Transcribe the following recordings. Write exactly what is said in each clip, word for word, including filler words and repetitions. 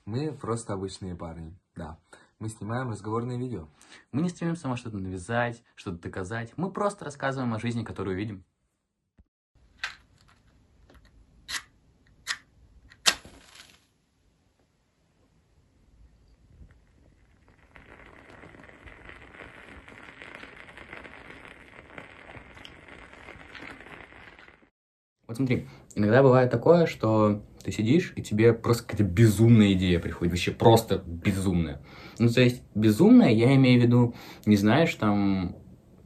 Мы просто обычные парни, да. Мы снимаем разговорные видео. Мы не стремимся вам что-то навязать, что-то доказать. Мы просто рассказываем о жизни, которую видим. Вот смотри, иногда бывает такое, что ты сидишь, и тебе просто какая-то безумная идея приходит, вообще просто безумная. Ну, то есть, безумная, я имею в виду, не знаешь, там,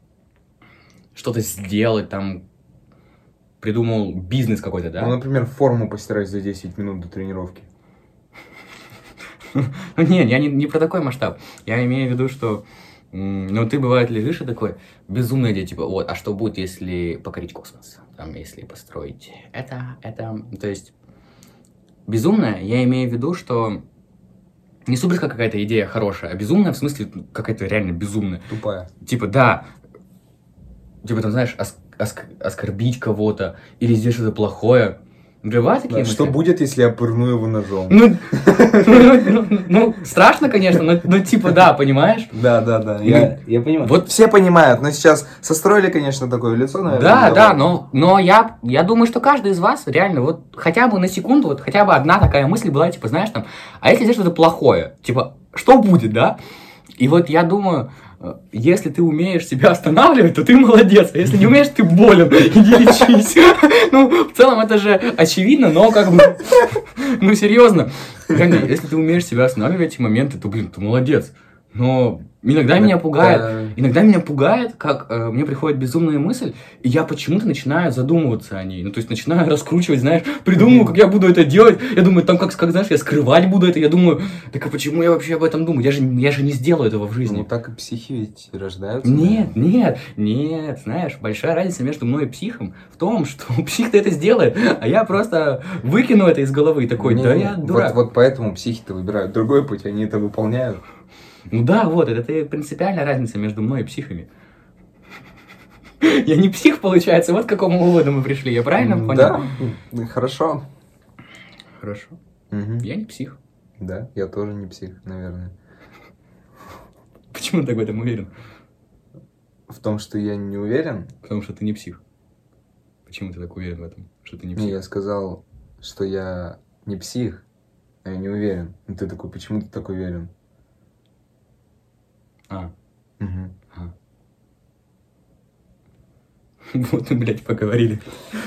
что-то сделать, там, придумал бизнес какой-то, да? Ну, например, форму постирать за десять минут до тренировки. Ну, нет, я не, не про такой масштаб. Я имею в виду, что, ну, ты, бывает, лежишь и такой, безумная идея, типа, вот, а что будет, если покорить космос? Там, если построить это, это, то есть, безумная, я имею в виду, что не суперская какая-то идея хорошая, а безумная, в смысле, какая-то реально безумная. Тупая. Типа, да, типа, там, знаешь, оск оск оскорбить кого-то, или сделать что-то плохое. Бывают такие Да, мысли? что будет, если я пырну его ножом? Ну, ну, ну, ну, страшно, конечно, но, но типа, да, понимаешь? Да, да, да, я, я понимаю. Вот все понимают, но сейчас состроили, конечно, такое лицо, наверное. Да, да, но, но я, я думаю, что каждый из вас реально вот хотя бы на секунду, вот хотя бы одна такая мысль была, типа, знаешь, там, а если сделать что-то плохое? Типа, что будет, да? И вот я думаю, если ты умеешь себя останавливать, то ты молодец, а если не умеешь, ты болен, иди лечись. Ну, в целом это же очевидно, но как бы, ну, серьезно. Если ты умеешь себя останавливать в эти моменты, то, блин, ты молодец. Но иногда меня пугает, иногда меня пугает, как э, мне приходит безумная мысль, и я почему-то начинаю задумываться о ней. Ну, то есть, начинаю раскручивать, знаешь, придумываю, как я буду это делать. Я думаю, там, как, как знаешь, я скрывать буду это. Я думаю, так а почему я вообще об этом думаю? Я же, я же не сделаю этого в жизни. Ну, так и психи ведь рождаются. Нет, да? нет, нет, знаешь, большая разница между мной и психом в том, что псих-то это сделает, а я просто выкину это из головы и такой, не, да не, я дурак. Вот, вот поэтому психи-то выбирают другой путь, они это выполняют. Ну да, вот, это, это принципиальная разница между мной и психами. Я не псих, получается, вот к какому выводу мы пришли, я правильно понял? Да, хорошо. Хорошо. Угу. Я не псих. Да, я тоже не псих, наверное. Почему ты в этом уверен? В том, что я не уверен? Потому что ты не псих. Почему ты так уверен в этом, что ты не псих? Не, я сказал, что я не псих, а я не уверен. И ты такой, почему ты так уверен? А. Угу. А. Вот мы, блядь, поговорили.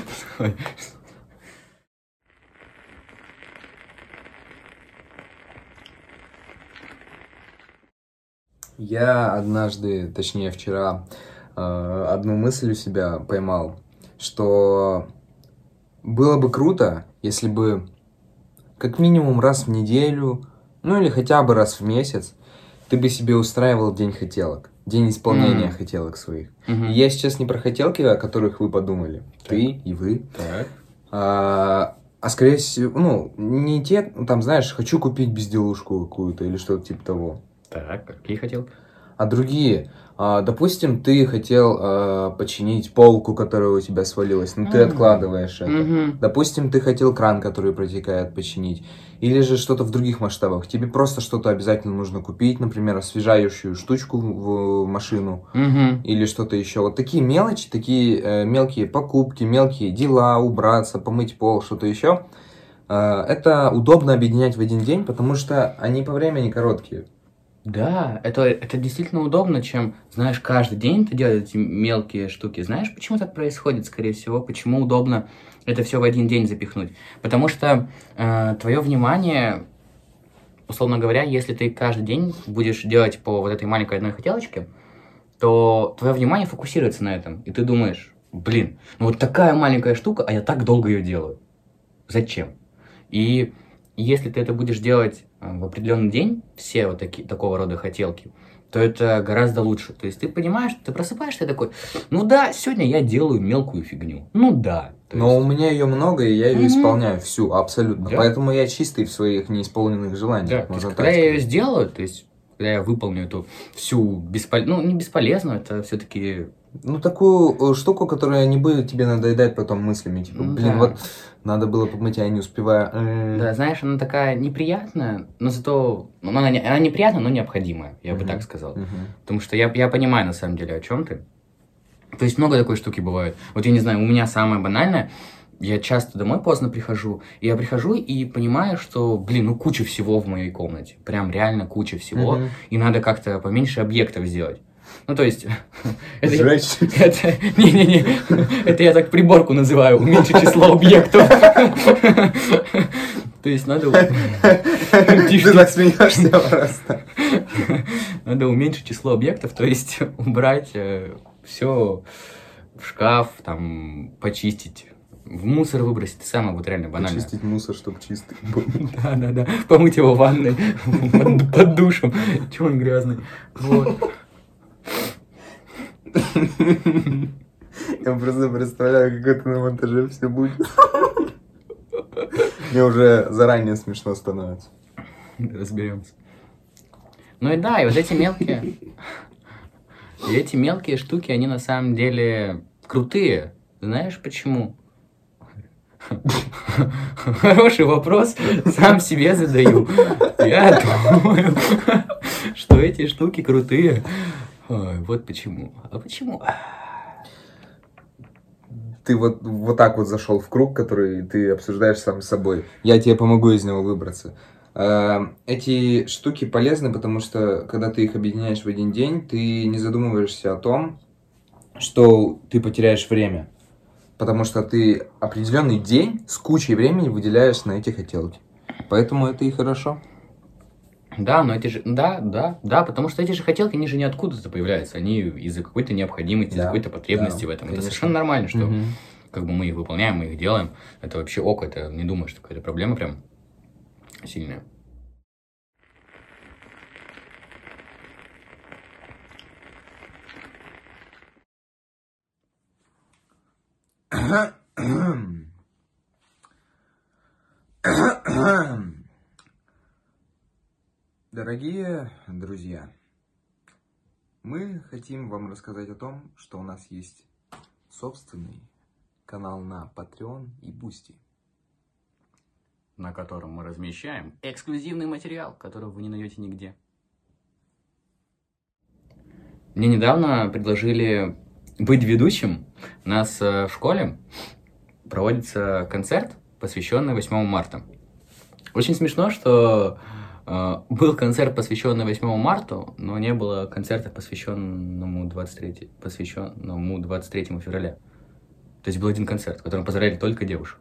Я однажды, точнее вчера, одну мысль у себя поймал, что было бы круто, если бы как минимум раз в неделю, ну или хотя бы раз в месяц, ты бы себе устраивал день хотелок, день исполнения mm. хотелок своих. Mm-hmm. И я сейчас не про хотелки, о которых вы подумали, так. Ты и вы, так. А, а скорее всего, ну, не те, там, знаешь, хочу купить безделушку какую-то или что-то типа того. Так, какие хотелки? А другие, а, допустим, ты хотел а, починить полку, которая у тебя свалилась, но mm-hmm. ты откладываешь это. Mm-hmm. Допустим, ты хотел кран, который протекает, починить. Или же что-то в других масштабах. Тебе просто что-то обязательно нужно купить, например, освежающую штучку в машину. Mm-hmm. Или что-то еще. Вот такие мелочи, такие э, мелкие покупки, мелкие дела, убраться, помыть пол, что-то еще. Э, это удобно объединять в один день, потому что они по времени короткие. Да, это, это действительно удобно, чем, знаешь, каждый день ты делаешь эти мелкие штуки. Знаешь, почему так происходит, скорее всего? Почему удобно это все в один день запихнуть? Потому что э, твое внимание, условно говоря, если ты каждый день будешь делать по вот этой маленькой одной хотелочке, то твое внимание фокусируется на этом. И ты думаешь, блин, ну вот такая маленькая штука, а я так долго ее делаю. Зачем? И если ты это будешь делать в определенный день, все вот такие, такого рода хотелки, то это гораздо лучше. То есть ты понимаешь, ты просыпаешься такой, ну да, сегодня я делаю мелкую фигню. Ну да. Но есть... у меня ее много, и я ее mm-hmm. исполняю всю, абсолютно. Да? Поэтому я чистый в своих неисполненных желаниях. Да. Можно есть, когда я ее сделаю, то есть когда я выполню эту всю бесполезную, ну не бесполезную, это все-таки Ну, такую штуку, которая не будет тебе надоедать потом мыслями. Типа, Ну блин, да. вот надо было помыть, а я не успеваю. Да, знаешь, она такая неприятная, но зато... Ну, она, не- она неприятная, но необходимая, я бы так сказал. Мгм. Потому что я, я понимаю, на самом деле, о чем ты. То есть много такой штуки бывает. Вот я не знаю, у меня самое банальное, я часто домой поздно прихожу, и я прихожу и понимаю, что, блин, ну куча всего в моей комнате. Прям реально куча всего, Мгм. и надо как-то поменьше объектов сделать. Ну, то есть... это я- Сжечь. это, не-не-не, это я так приборку называю, уменьшить число объектов. То есть надо... Тише, Ты так смеешься просто. надо уменьшить число объектов, то есть убрать все в шкаф, там, почистить, в мусор выбросить. Это самое вот реально банальное. Почистить мусор, чтобы чистый был. Да-да-да, помыть его в ванной, под, под душем, чего он грязный. Вот. Я просто представляю, как это на монтаже все будет. Мне уже заранее смешно становится. Разберемся. Ну и да, и вот эти мелкие... И эти мелкие штуки, они на самом деле крутые. Знаешь почему? Хороший вопрос, сам себе задаю. Я думаю, что эти штуки крутые. Ой, вот почему. А почему? Ты вот, вот так вот зашел в круг, который ты обсуждаешь сам с собой. Я тебе помогу из него выбраться. Э, Эти штуки полезны, потому что, когда ты их объединяешь в один день, ты не задумываешься о том, что ты потеряешь время. Потому что ты определенный день с кучей времени выделяешь на эти хотелки. Поэтому это и хорошо. Да, но эти же... Да, да, да, потому что эти же хотелки, они же не откуда-то появляются. Они из-за какой-то необходимости, из-за Да, какой-то потребности да, в этом. Это конечно. совершенно нормально, что Мгм. как бы мы их выполняем, мы их делаем. Это вообще ок, это не думаю, что какая-то проблема прям сильная. Дорогие друзья, мы хотим вам рассказать о том, что у нас есть собственный канал на Patreon и Boosty. На котором мы размещаем эксклюзивный материал, которого вы не найдете нигде. Мне недавно предложили быть ведущим. У нас э, в школе проводится концерт, посвященный восьмому марта. Очень смешно, что э, был концерт, посвященный восьмому марта, но не было концерта, посвященному двадцать третьему, посвященному двадцать третьему февраля. То есть был один концерт, в котором поздравляли только девушек.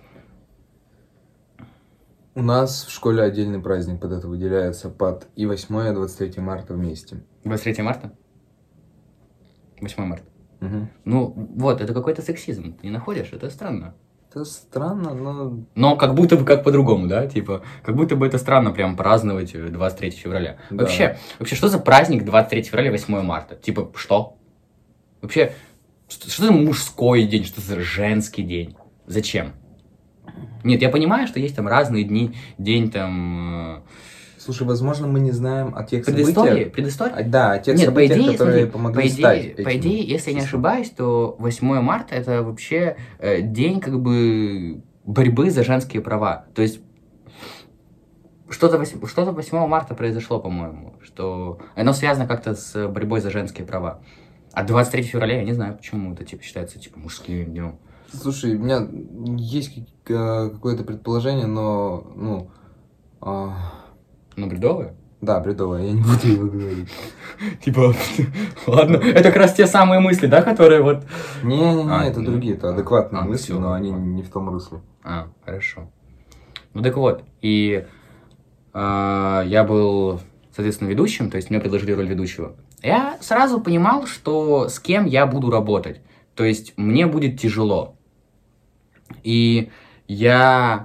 У нас в школе отдельный праздник под это выделяется, под и восьмое, и двадцать третье марта вместе. двадцать третьего марта? восьмого марта. Мгм. Ну, вот, это какой-то сексизм. Ты не находишь? Это странно. Это странно, но... Но как будто бы как по-другому, да? Типа, как будто бы это странно прям праздновать двадцать третьего февраля. Да. Вообще, вообще, что за праздник двадцать третьего февраля, восьмое марта? Типа, что? Вообще, что, что за мужской день, что за женский день? Зачем? Нет, я понимаю, что есть там разные дни, день там... э, Слушай, возможно, мы не знаем о тех Предыстории? событиях. Предыстории? А, Да, о тех Нет, по событиях, идее, которые смотри, помогли по стать идее, по этим идее, если я не числом. ошибаюсь, то восьмое марта это вообще э, день как бы борьбы за женские права. То есть что-то вось- что-то восьмого марта произошло, по-моему, что оно связано как-то с борьбой за женские права. А двадцать третьего февраля я не знаю, почему это типа считается типа мужским днем. Слушай, у меня есть как- какое-то предположение, но, ну, а, Ну, бредовое? да, бредовое, я не буду его говорить. Типа, ладно, это как раз те самые мысли, да, которые вот... Не-не-не, А, это ну, другие, это а, адекватные а, мысли, всё, но они ладно. не в том русле. А, хорошо. Ну так вот, и а, я был, соответственно, ведущим, то есть мне предложили роль ведущего. Я сразу понимал, что с кем я буду работать. То есть мне будет тяжело. И я...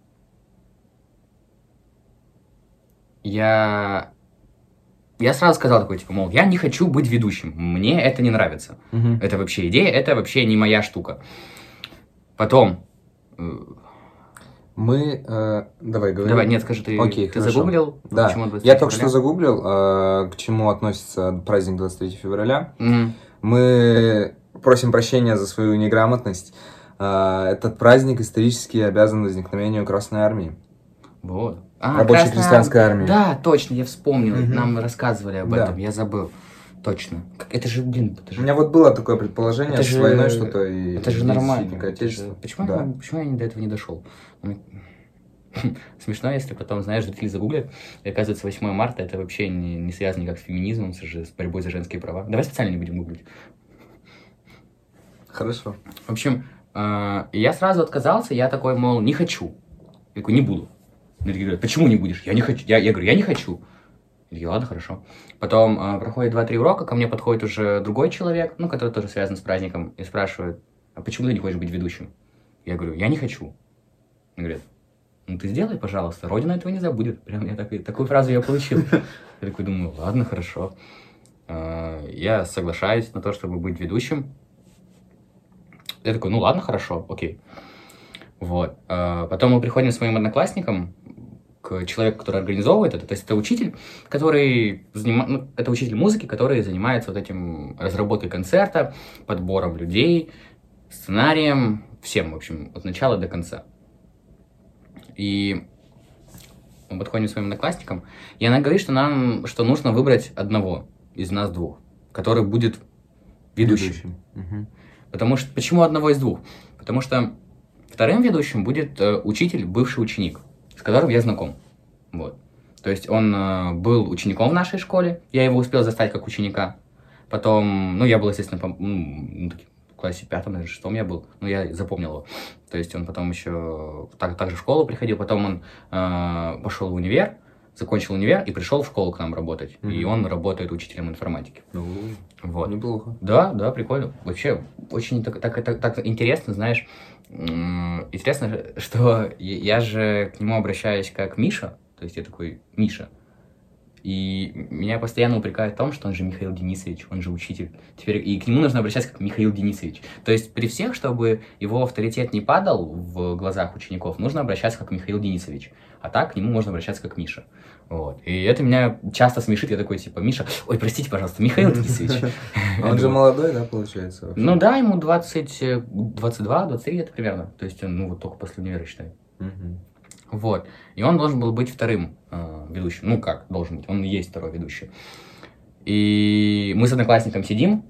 Я... Я сразу сказал такой, типа, мол, я не хочу быть ведущим, мне это не нравится. Мгм. Это вообще идея, это вообще не моя штука. Потом... э, Мы, э, давай, говори. Давай, нет, скажи, ты, Окей, ты хорошо. загуглил? Да, Почему двадцать я третьего только что февраля? загуглил, э, к чему относится праздник двадцать третьего февраля. Мгм. Мы просим прощения за свою неграмотность. А, Этот праздник исторически обязан возникновению Красной Армии. Вот. А, Рабочей Красная крестьянской армии. Да, точно, я вспомнил. Мгм. Нам рассказывали об Да. этом, я забыл. Точно. Как- Это же, блин, это У же... меня вот было такое предположение Это с же- войной что-то и Это же День нормально. защитника Это же- Отечества. Почему, Да. я, почему я до этого не дошел? Смешно, если потом, знаешь, жители загуглят, и оказывается, восьмое марта это вообще не, не связано никак с феминизмом, с, с борьбой за женские права. Давай специально не будем гуглить. Хорошо. В общем, э, я сразу отказался, я такой, мол, не хочу. Я такой, не буду. Мне такие говорят, почему не будешь? Я не хочу. Я, я говорю, я не хочу. Я такие, ладно, хорошо. Потом э, проходит два-три урока, ко мне подходит уже другой человек, ну, который тоже связан с праздником, и спрашивает, а почему ты не хочешь быть ведущим? Я говорю, я не хочу. Мне говорят, ну ты сделай, пожалуйста, Родина этого не забудет. Прям я так, такую фразу я получил. Я такой думаю, ладно, хорошо. Э, Я соглашаюсь на то, чтобы быть ведущим. Я такой, ну ладно, хорошо, окей. Вот. Э, Потом мы приходим с моим одноклассником к человеку, который организовывает это. То есть это учитель, который занима... ну, это учитель музыки, который занимается вот этим разработкой концерта, подбором людей, сценарием, всем, в общем, от начала до конца. И мы подходим с моим одноклассником, и она говорит, что нам, что нужно выбрать одного из нас двух, который будет ведущим. Мгм. Потому что, почему одного из двух? Потому что вторым ведущим будет э, учитель, бывший ученик, с которым я знаком. Вот. То есть он э, был учеником в нашей школе, я его успел застать как ученика. Потом, ну, я был, естественно, по, ну, в классе пятом, наверное, шестом я был, но я запомнил его. То есть он потом еще так, так же в школу приходил, потом он э, пошел в универ, закончил универ и пришел в школу к нам работать. Мгм. И он работает учителем информатики. Ну, Вот. неплохо. Да, да, прикольно. Вообще, очень так, так, так, так интересно, знаешь. м, Интересно, что я я же к нему обращаюсь как Миша. То есть я такой, Миша. И меня постоянно упрекают в том, что он же Михаил Денисович, он же учитель. Теперь и к нему нужно обращаться как Михаил Денисович. То есть при всех, чтобы его авторитет не падал в глазах учеников, нужно обращаться как Михаил Денисович. А так к нему можно обращаться как Миша. Вот. И это меня часто смешит. Я такой, типа, Миша, ой, простите, пожалуйста, Михаил Денисович. Он же молодой, да, получается? вообще? Ну да, ему двадцать, двадцать два, двадцать три лет примерно. То есть он, ну, вот только после универа, считай. Мгм. Вот. И он должен был быть вторым э, ведущим. Ну как, должен быть. Он и есть второй ведущий. И мы с одноклассником сидим,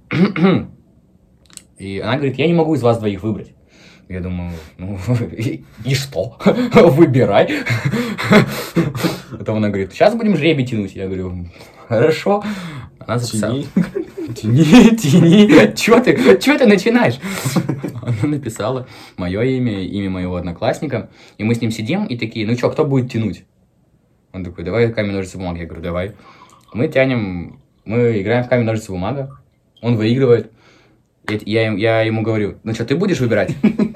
и она говорит, я не могу из вас двоих выбрать. Я думаю, ну и, и что? Выбирай. Потом она говорит, сейчас будем жребий тянуть. Я говорю, хорошо. Она записала. Тяни. Тяни, тяни. Чё ты, чё ты начинаешь? Она написала мое имя, имя моего одноклассника. И мы с ним сидим и такие, ну чё, кто будет тянуть? Он такой, давай камень, ножницы, бумага. Я говорю, давай. Мы тянем, мы играем в камень, ножницы, бумага. Он выигрывает. Я, я, им- я ему говорю, ну что, ты будешь выбирать?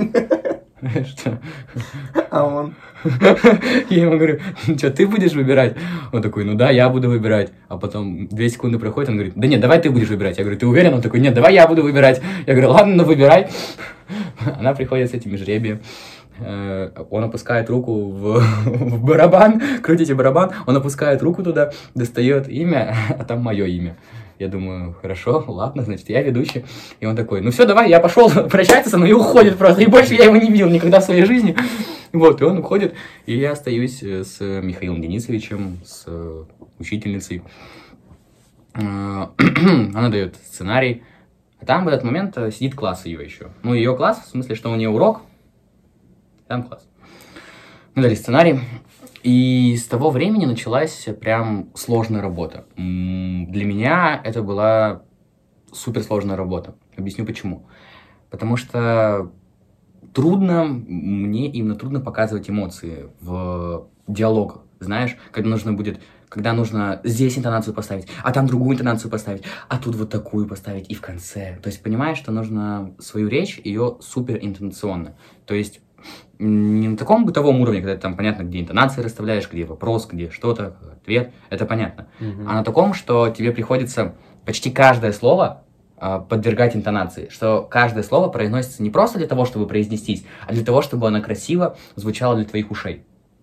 Что? А он? Я ему говорю, ну что, ты будешь выбирать? Он такой, ну да, я буду выбирать. А потом две секунды проходит, он говорит, да нет, давай ты будешь выбирать. Я говорю, ты уверен? Он такой, нет, давай я буду выбирать. Я говорю, ладно, ну выбирай. Она приходит с этими жребием. Э, Он опускает руку в, в барабан, крутите барабан, он опускает руку туда, достает имя, а там мое имя. Я думаю, хорошо, ладно, значит, я ведущий. И он такой, ну все, давай, я пошел, прощается со мной и уходит просто. И больше я его не видел никогда в своей жизни. Вот, и он уходит, и я остаюсь э, с Михаилом Денисовичем, с э, учительницей. Э, Она дает сценарий. А там в этот момент э, сидит класс ее еще. Ну, ее класс, в смысле, что у нее урок. Там класс. Мы дали сценарий. И с того времени началась прям сложная работа. М, Для меня это была суперсложная работа. Объясню почему. Потому что трудно, мне именно трудно показывать эмоции в диалогах. Знаешь, когда нужно будет, когда нужно здесь интонацию поставить, а там другую интонацию поставить, а тут вот такую поставить и в конце. То есть понимаешь, что нужно свою речь, ее супер интонационно. То есть не на таком бытовом уровне, когда ты там понятно, где интонации расставляешь, где вопрос, где что-то, ответ, это понятно. Мгм. А на таком, что тебе приходится почти каждое слово а, подвергать интонации, что каждое слово произносится не просто для того, чтобы произнестись, а для того, чтобы оно красиво звучало для твоих ушей.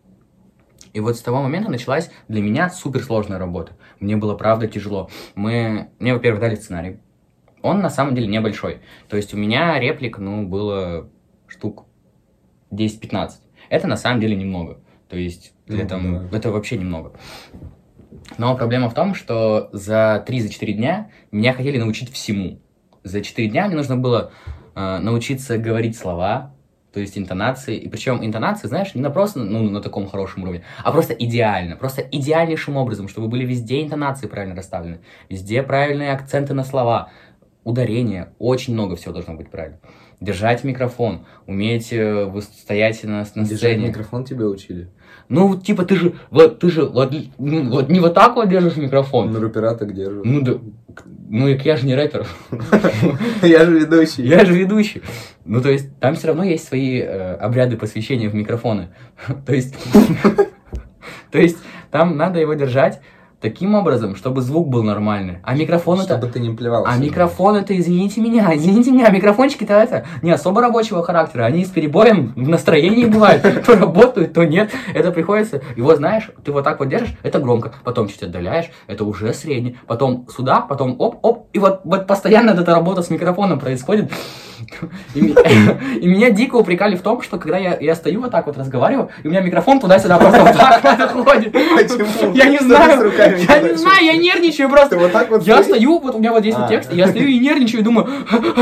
И вот с того момента началась для меня суперсложная работа. Мне было правда тяжело. Мы... Мне, во-первых, дали сценарий. он на самом деле небольшой. То есть у меня реплик, ну, было штук десять-пятнадцать. Это на самом деле немного. То есть для Ну, там, да. это вообще немного. Но проблема в том, что за три-четыре дня меня хотели научить всему. За четыре дня мне нужно было э, научиться говорить слова, то есть интонации. И причем интонации, знаешь, не на просто ну, на таком хорошем уровне, а просто идеально. Просто идеальнейшим образом, чтобы были везде интонации правильно расставлены, везде правильные акценты на слова, ударения. Очень много всего должно быть правильно. Держать микрофон, уметь э, вы- стоять на, на Держать сцене. микрофон тебя учили? Ну, вот, типа, ты же, вот, ты же, вот, ну, вот не вот так вот держишь микрофон. Ну, рэпера так держат. Ну, да, ну, и я же не рэпер. Я же ведущий. Я же ведущий. Ну, то есть, там все равно есть свои э, обряды посвящения в микрофоны. То есть, то есть, там надо его держать таким образом, чтобы звук был нормальный. А микрофон это... Чтобы ты не плевал. А сильно. микрофон это, извините меня, извините меня, микрофончики-то это не особо рабочего характера, они с перебоем в настроении бывают, то работают, то нет, это приходится, и вот знаешь, ты вот так вот держишь, это громко, потом чуть отдаляешь, это уже средний, потом сюда, потом оп-оп, и вот, вот постоянно эта работа с микрофоном происходит, и, ми- и меня дико упрекали в том, что когда я, я стою вот так вот разговариваю, и у меня микрофон туда-сюда просто вот так вот ходит. Почему? Я не Что ты знаю, с руками я не делаешь? знаю, я нервничаю просто. Ты вот так вот Я стоишь? стою, вот у меня вот здесь вот А. текст, и я стою и нервничаю, и думаю...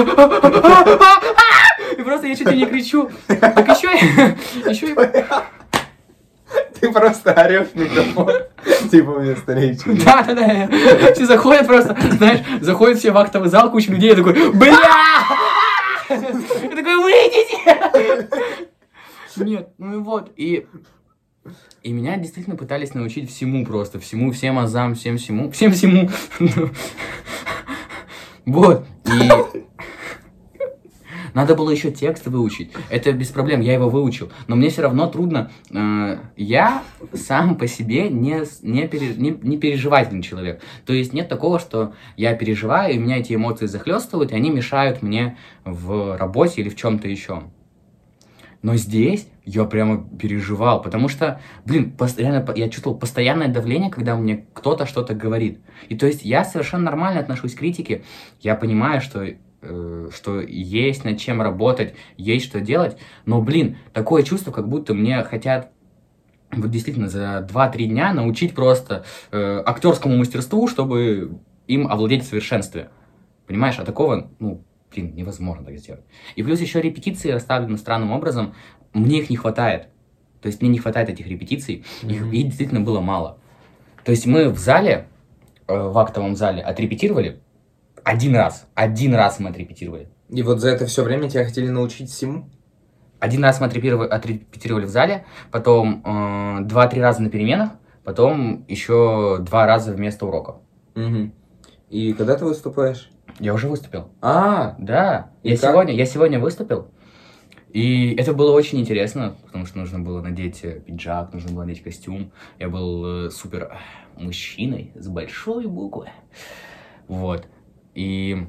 И просто я чуть ли не кричу. Так еще и... Еще и... Ты просто орешь в микрофон. Типа вместо речи. Да, да, да. Все заходят просто, знаешь, заходят все в актовый зал, куча людей, я такой, бля! Я такой, выйдите! Нет, ну и вот, и... И меня действительно пытались научить всему просто, всему, всем азам, всем всему, всем всему. Вот, и... Надо было еще текст выучить. Это без проблем, я его выучил. Но мне все равно трудно. Э, я сам по себе не, с- не, пере- не, не переживательный человек. То есть нет такого, что я переживаю, и меня эти эмоции захлестывают, и они мешают мне в работе или в чем-то еще. Но здесь я прямо переживал, потому что, блин, постоянно, я чувствовал постоянное давление, когда мне кто-то что-то говорит. И то есть я совершенно нормально отношусь к критике. Я понимаю, что, э, что есть над чем работать, есть что делать. Но, блин, такое чувство, как будто мне хотят вот действительно за два-три дня научить просто э, актерскому мастерству, чтобы им овладеть в совершенстве. Понимаешь, а такого, ну, блин, невозможно так сделать. И плюс еще репетиции расставлены странным образом, мне их не хватает. То есть мне не хватает этих репетиций, их, Мгм. их действительно было мало. То есть мы в зале, э, в актовом зале отрепетировали один раз. Один раз мы отрепетировали. И вот за это все время тебя хотели научить всему? Один раз мы отрепетировали, отрепетировали в зале, потом э, два-три раза на переменах, потом еще два раза вместо уроков. Мгм. И когда ты выступаешь? Я уже выступил. А, Да, И я как? сегодня, я сегодня выступил, и это было очень интересно, потому что нужно было надеть э, пиджак, нужно было надеть костюм. Я был э, супер э, мужчиной с большой буквы. Вот. И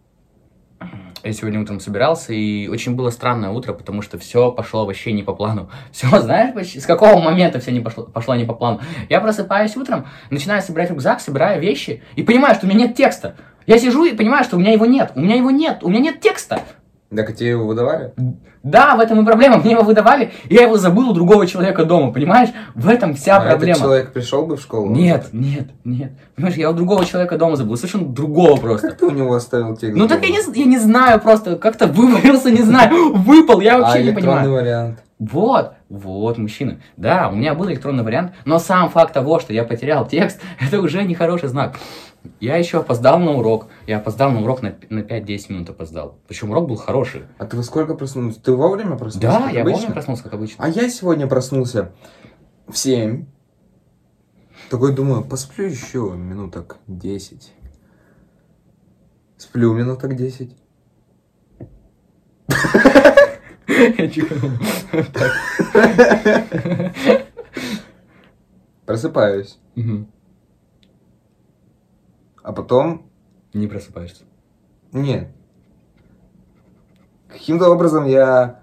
я сегодня утром собирался, и очень было странное утро, потому что все пошло вообще не по плану. Все, знаешь, почти- с какого момента все не пошло, пошло не по плану? Я просыпаюсь утром, начинаю собирать рюкзак, собираю вещи, и понимаю, что у меня нет текста. Я сижу и понимаю, что у меня его нет. У меня его нет, у меня нет текста. так тебе его выдавали? Да, в этом и проблема. Мне его выдавали, и я его забыл у другого человека дома, понимаешь? В этом вся А проблема. этот человек пришел бы в школу? Нет, нет, нет. Понимаешь, я у другого человека дома забыл, совершенно другого просто. Как ты у него оставил текст? Ну так я дома? не, з- я не знаю просто, как-то вывалился, не знаю, выпал, я А вообще не электронный понимаю. вариант? Вот, вот, мужчина. Да, у меня был электронный вариант, но сам факт того, что я потерял текст, это уже нехороший знак. Я еще опоздал на урок. Я опоздал на урок на, п- на пять-десять минут опоздал. Причем урок был хороший. А ты во сколько проснулся? Ты вовремя проснулся? Да, как я обычно? вовремя проснулся, как обычно. А я сегодня проснулся в семь. Такой думаю, посплю еще минуток десять. Сплю минуток десять. Я чихнул. Просыпаюсь. Мгм. А потом... Не просыпаешься. Нет. Каким-то образом я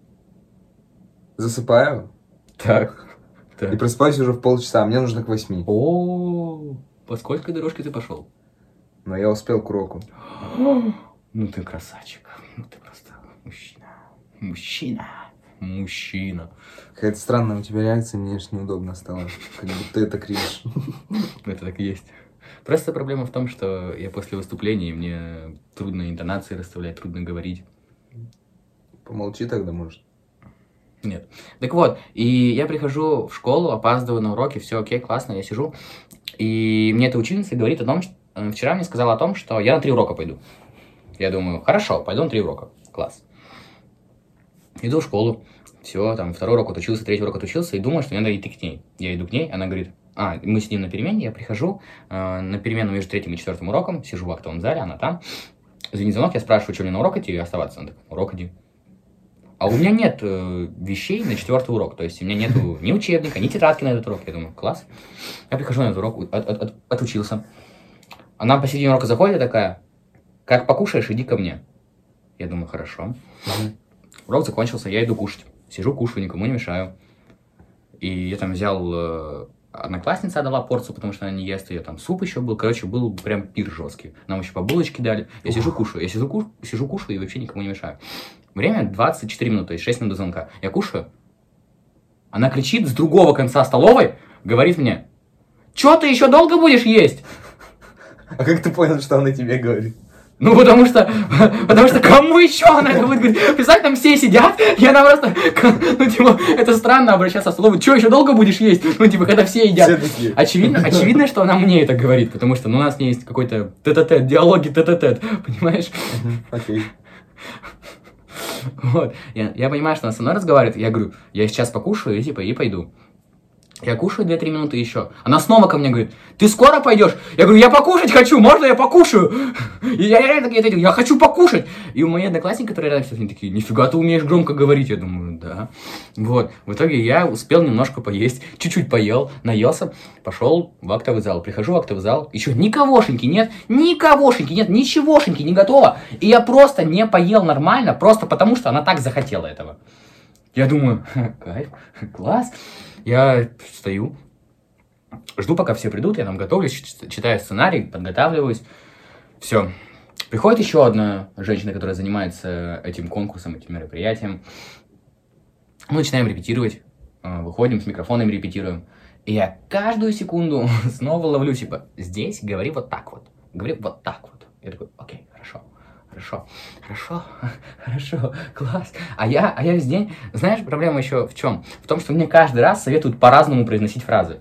засыпаю Так. и Так. просыпаюсь уже в полчаса, а мне нужно к восьми. О, по сколько дорожке ты пошел? Но я успел к уроку. Ну ты красавчик. Ну ты просто мужчина. Мужчина. Мужчина. Какая-то странная у тебя реакция, мне аж неудобно стало. Как будто это кринж. Это так и есть. Просто проблема в том, что я после выступления, мне трудно интонации расставлять, трудно говорить. Помолчи тогда, может. Нет. Так вот, и я прихожу в школу, опаздываю на уроки, все окей, классно, я сижу. И мне эта учительница говорит о том, что... Вчера мне сказала о том, что я на три урока пойду. Я думаю, хорошо, пойду на три урока. Класс. Иду в школу. Все, там, второй урок отучился, третий урок отучился, и думаю, что мне надо идти к ней. Я иду к ней, она говорит... А, мы сидим на перемене, я прихожу э, на перемену между третьим и четвертым уроком, сижу в актовом зале, она там. Звонит звонок, я спрашиваю, что мне на урок идти или оставаться? Она такая, урок иди. А у меня нет э, вещей на четвертый урок, то есть у меня нету ни учебника, ни тетрадки на этот урок. Я думаю, класс. Я прихожу на этот урок, от, от, от, отучился. Она посередине урока заходит такая, как покушаешь, иди ко мне. Я думаю, хорошо. Мгм. Урок закончился, я иду кушать. Сижу, кушаю, никому не мешаю. И я там взял... Э, одноклассница отдала порцию, потому что она не ест, ее там суп еще был. Короче, был прям пир жесткий. Нам еще по булочке дали. Я сижу, кушаю. Я сижу, ку- сижу, кушаю и вообще никому не мешаю. Время двадцать четыре минуты, то есть шесть минут до звонка. Я кушаю. Она кричит с другого конца столовой, говорит мне, чё ты еще долго будешь есть? А как ты понял, что она тебе говорит? Ну, потому что, потому что кому еще она это будет говорить? Представь, там все сидят, и она просто, ну, типа, это странно обращаться в столовую. Че, еще долго будешь есть? Ну, типа, когда все едят. Все такие. Очевидно, очевидно, что она мне это говорит, потому что, ну, у нас не есть какой-то тет-а-тет, диалоги тет-а-тет, понимаешь? Мгм, окей. Вот, я, я понимаю, что она со мной разговаривает, я говорю, я сейчас покушаю и, типа, и пойду. Я кушаю две-три минуты еще. Она снова ко мне говорит, ты скоро пойдешь? Я говорю, я покушать хочу, можно я покушаю? И я реально так ответил, я хочу покушать. И у моей одноклассники, которые рядом сидят, они такие, нифига ты умеешь громко говорить. Я думаю, да. Вот, в итоге я успел немножко поесть, чуть-чуть поел, наелся, пошел в актовый зал. Прихожу в актовый зал, еще никогошеньки нет, никогошеньки нет, ничегошеньки не готово. И я просто не поел нормально, просто потому что она так захотела этого. Я думаю, кайф, класс. Я стою, жду, пока все придут, я там готовлюсь, читаю сценарий, подготавливаюсь. Все. Приходит еще одна женщина, которая занимается этим конкурсом, этим мероприятием. Мы начинаем репетировать, выходим с микрофонами, репетируем. И я каждую секунду снова ловлю, типа, здесь говори вот так вот, говори вот так вот. Я такой, окей, хорошо. Хорошо, хорошо, хорошо, класс. А я, а я весь день... Знаешь, проблема еще в чем? В том, что мне каждый раз советуют по-разному произносить фразы.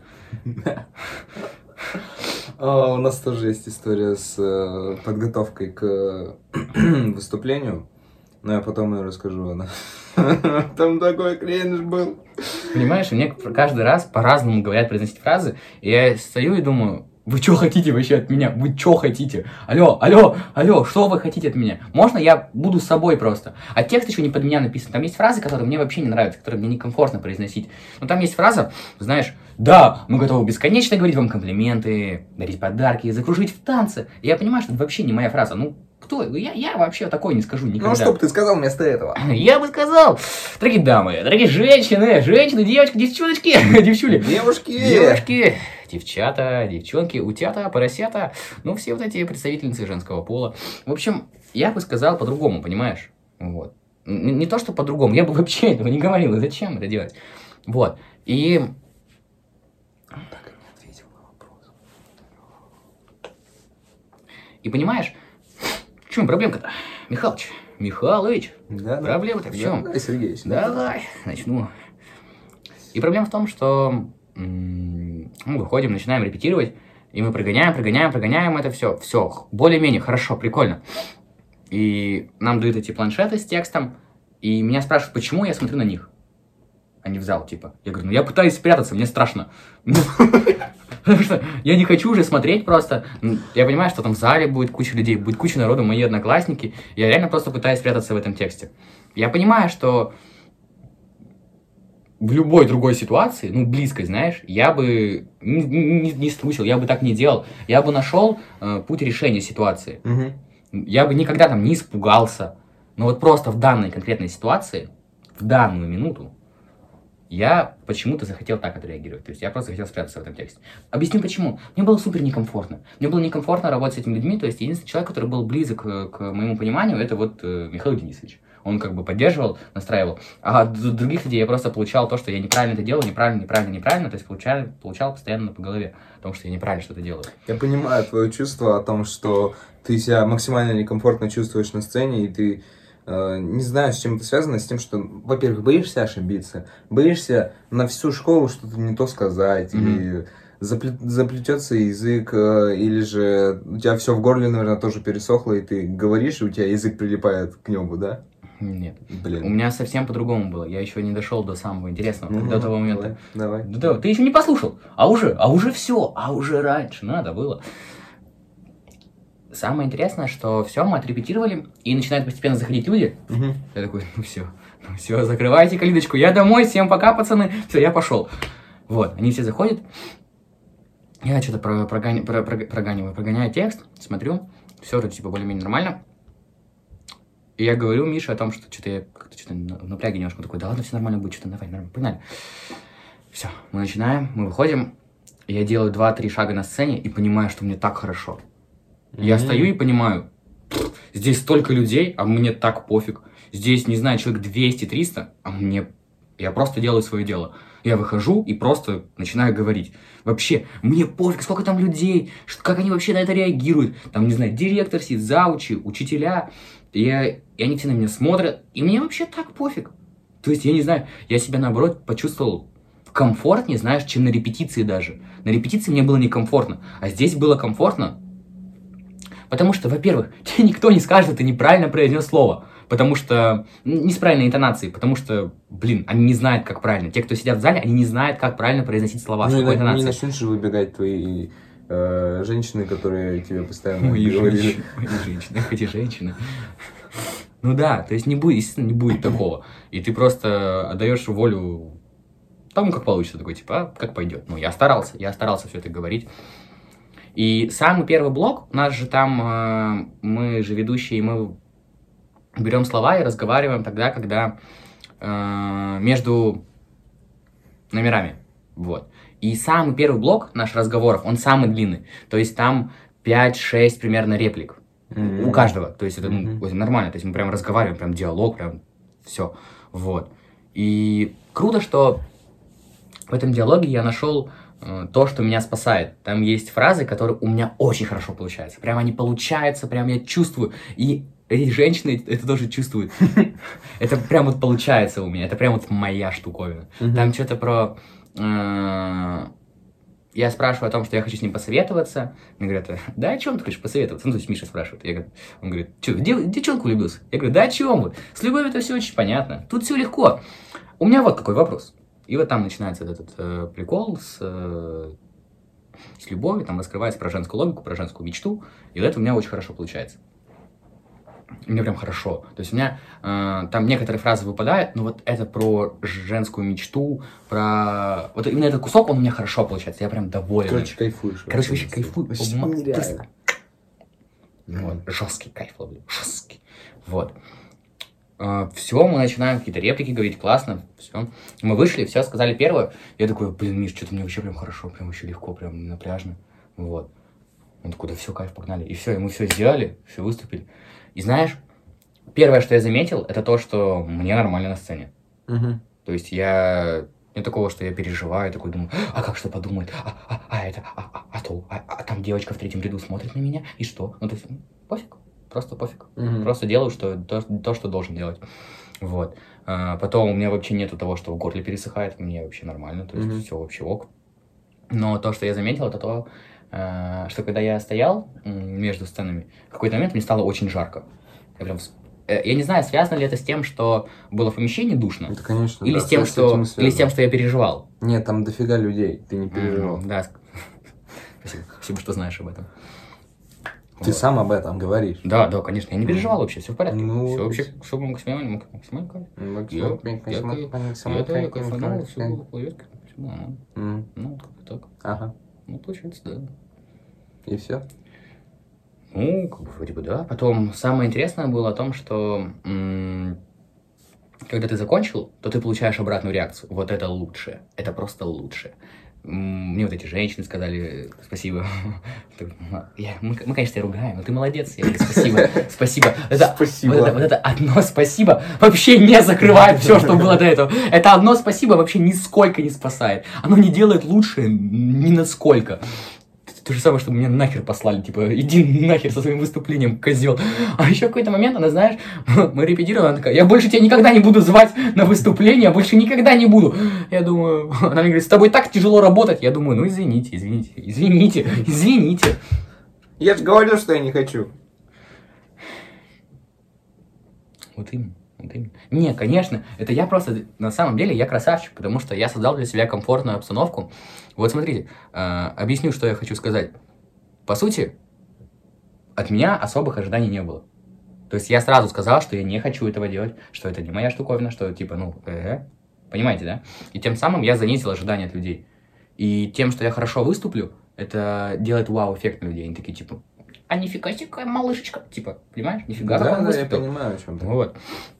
А, у нас тоже есть история с э, подготовкой к выступлению, но я потом ее расскажу. Она... Там такой кринж был. Понимаешь, мне каждый раз по-разному говорят произносить фразы, и я стою и думаю... Вы что хотите вообще от меня? Вы что хотите? Алло, алло, алло, что вы хотите от меня? Можно я буду с собой просто? А текст еще не под меня написан. Там есть фразы, которые мне вообще не нравятся, которые мне некомфортно произносить. Но там есть фраза, знаешь, да, мы готовы бесконечно говорить вам комплименты, дарить подарки, закружить в танце. И я понимаю, что это вообще не моя фраза. Ну, кто? Я, я вообще такое не скажу никогда. Ну, что бы ты сказал вместо этого? Я бы сказал, дорогие дамы, дорогие женщины, женщины, девочки, девчоночки, девчули. Девушки! Девушки, девчата, девчонки, утята, поросята, ну, все вот эти представительницы женского пола. В общем, я бы сказал по-другому, понимаешь? Вот. Не, не то, что по-другому, я бы вообще этого не говорил, и зачем это делать? Вот, и... Он так и не ответил на вопрос. И понимаешь, в чем проблемка-то, Михалыч? Михалыч, Да, да. проблема-то в чем? Да, Сергеевич. Давай, начну. И проблема в том, что м- мы выходим, начинаем репетировать, и мы прогоняем, прогоняем, прогоняем это все. Все, более-менее хорошо, прикольно. И нам дают эти планшеты с текстом, и меня спрашивают, почему я смотрю на них, а не в зал, типа. Я говорю, ну я пытаюсь спрятаться, мне страшно. Потому что я не хочу уже смотреть просто. Я понимаю, что там в зале будет куча людей, будет куча народу, мои одноклассники. Я реально просто пытаюсь спрятаться в этом тексте. Я понимаю, что в любой другой ситуации, ну, близкой, знаешь, я бы не, не, не струсил, я бы так не делал. Я бы нашел э, путь решения ситуации. Угу. Я бы никогда там не испугался. Но вот просто в данной конкретной ситуации, в данную минуту, я почему-то захотел так отреагировать. То есть я просто хотел спрятаться в этом тексте. Объясню почему. Мне было супер некомфортно. Мне было некомфортно работать с этими людьми. То есть единственный человек, который был близок к, к моему пониманию, это вот э, Михаил Денисович. Он как бы поддерживал, настраивал. А от других людей я просто получал то, что я неправильно это делал, неправильно, неправильно, неправильно. То есть получал, получал постоянно по голове о том, что я неправильно что-то делаю. Я понимаю твое чувство о том, что ты себя максимально некомфортно чувствуешь на сцене, и ты э, не знаю, с чем это связано, с тем, что, во-первых, боишься ошибиться, боишься на всю школу что-то не то сказать, mm-hmm. или заплет, заплетется язык, э, или же у тебя все в горле, наверное, тоже пересохло, и ты говоришь, и у тебя язык прилипает к небу, да? Нет. Блин. У меня совсем по-другому было. Я еще не дошел до самого интересного, Ну, до того момента. Давай. Да, давай. Ты еще не послушал. А уже, а уже все, а уже раньше надо было. Самое интересное, что все, мы отрепетировали, и начинают постепенно заходить люди. Угу. Я такой, ну все, ну все, закрывайте калиточку, я домой, всем пока, пацаны, все, я пошел. Вот, они все заходят, я что-то про, прогони, про, про, прогониваю, прогоняю текст, смотрю, все вроде типа более-менее нормально. И я говорю Мише о том, что что-то я как-то что-то в напряге немножко такой, да ладно, все нормально будет, что-то давай, нормально, погнали. Все, мы начинаем, мы выходим, я делаю два-три шага на сцене и понимаю, что мне так хорошо. Mm-hmm. Я стою и понимаю, здесь столько людей, а мне так пофиг. Здесь, не знаю, человек двести-триста, а мне... Я просто делаю свое дело. Я выхожу и просто начинаю говорить. Вообще, мне пофиг, сколько там людей, что, как они вообще на это реагируют. Там, не знаю, директор сидит, заучи, учителя. И, я, и они все на меня смотрят. И мне вообще так пофиг. То есть, я не знаю, я себя, наоборот, почувствовал комфортнее, знаешь, чем на репетиции даже. На репетиции мне было некомфортно, а здесь было комфортно. Потому что, во-первых, тебе никто не скажет, что ты неправильно произнес слово. Потому что... Не с правильной интонацией. Потому что, блин, они не знают, как правильно. Те, кто сидят в зале, они не знают, как правильно произносить слова. Ну, с какой интонацией. Не начнут же выбегать твои э, женщины, которые тебе постоянно мои говорили. Женщины, мои женщины, хоть и женщины. Ну да, то есть не будет, естественно, не будет такого. И ты просто отдаешь волю тому, как получится. Такой, типа, а, как пойдет. Ну, я старался, я старался все это говорить. И самый первый блок, у нас же там, э, мы же ведущие, мы берем слова и разговариваем тогда, когда э, между номерами, вот. И самый первый блок наших разговоров, он самый длинный, то есть там пять-шесть примерно реплик mm-hmm. у каждого, то есть это mm-hmm. ну, нормально, то есть мы прям разговариваем, прям диалог, прям все, вот. И круто, что в этом диалоге я нашел то, что меня спасает. Там есть фразы, которые у меня очень хорошо получаются. Прям они получаются, прям я чувствую. И эти женщины это тоже чувствуют. Это прям вот получается у меня. Это прям вот моя штуковина. Там что-то про... Я спрашиваю о том, что я хочу с ним посоветоваться. Мне говорят, да о чем ты хочешь посоветоваться? Ну, то есть Миша спрашивает. Я говорю, он говорит, что, в девчонку влюбился? Я говорю, да о чем вы? С любовью это все очень понятно. Тут все легко. У меня вот какой вопрос. И вот там начинается этот э, прикол с, э, с любовью, там раскрывается про женскую логику, про женскую мечту, и вот это у меня очень хорошо получается. Мне прям хорошо. То есть у меня э, там некоторые фразы выпадают, но вот это про женскую мечту, про... Вот именно этот кусок, он у меня хорошо получается, я прям доволен. Короче, кайфуешь. Короче, вообще кайфую. Нереально. Вот, жесткий кайф ловлю, жесткий. Вот. Все, мы начинаем какие-то реплики говорить, классно, все. Мы вышли, все, сказали первое. Я такой, блин, Миш, что-то мне вообще прям хорошо, прям вообще легко, прям напряжно. Вот. Он такой, да все, кайф, погнали. И все, и мы все сделали, все выступили. И знаешь, первое, что я заметил, это то, что мне нормально на сцене. Угу. То есть я... Нет такого, что я переживаю, такой думаю, а как что подумает, а, а, а это, а, а, а то, а, а там девочка в третьем ряду смотрит на меня, и что? Ну, то есть, пофиг. Просто пофиг. Mm-hmm. Просто делаю что, то, то, что должен делать. Вот. А, потом у меня вообще нету того, что в горле пересыхает. Мне вообще нормально. То есть mm-hmm. все вообще ок. Но то, что я заметил, это то, а, что когда я стоял между сценами, в какой-то момент мне стало очень жарко. Я прям... Я не знаю, связано ли это с тем, что было в помещении душно. Это, конечно, или, да, с тем, что, или с тем, что я переживал. Нет, там дофига людей. Ты не переживал. Mm-hmm. Да. Спасибо. Спасибо, что знаешь об этом. Ты вот. Сам об этом говоришь. Да, да, конечно, я не переживал вообще, все в порядке. Ну, все вообще, все максимально, максимально кайф. Я кайфанул, все было в порядке, все нормально. Ну, как-то так. Ага. Ну, получается, да. И все? Ну, как бы, вроде бы, да. Потом, самое интересное было о том, что м- когда ты закончил, то ты получаешь обратную реакцию. Вот это лучшее. Это просто лучшее. Мне вот эти женщины сказали спасибо. Я, мы, мы, конечно, тебя ругаем, но ты молодец. Я говорю, спасибо, спасибо. Это, Спасибо. Вот это, вот это одно спасибо вообще не закрывает все, что было до этого. Это одно спасибо вообще нисколько не спасает. Оно не делает лучше ни насколько. То же самое, что меня нахер послали, типа, иди нахер со своим выступлением, козел. А еще в какой-то момент она, знаешь, мы репетируем, она такая, я больше тебя никогда не буду звать на выступление, больше никогда не буду. Я думаю, она мне говорит, с тобой так тяжело работать. Я думаю, ну извините, извините, извините, извините. Я же говорил, что я не хочу. Вот именно. Вот именно. Не, конечно, это я просто, на самом деле, я красавчик, потому что я создал для себя комфортную обстановку. Вот смотрите, э, объясню, что я хочу сказать. По сути, от меня особых ожиданий не было. То есть я сразу сказал, что я не хочу этого делать, что это не моя штуковина, что типа, ну, э, понимаете, да? И тем самым я занизил ожидания от людей. И тем, что я хорошо выступлю, это делает вау-эффект на людей. Они такие, типа, а нифига себе, какая малышечка. Типа, понимаешь, нифига Да, как он да, я выступил. понимаю, о чем ты. Вот.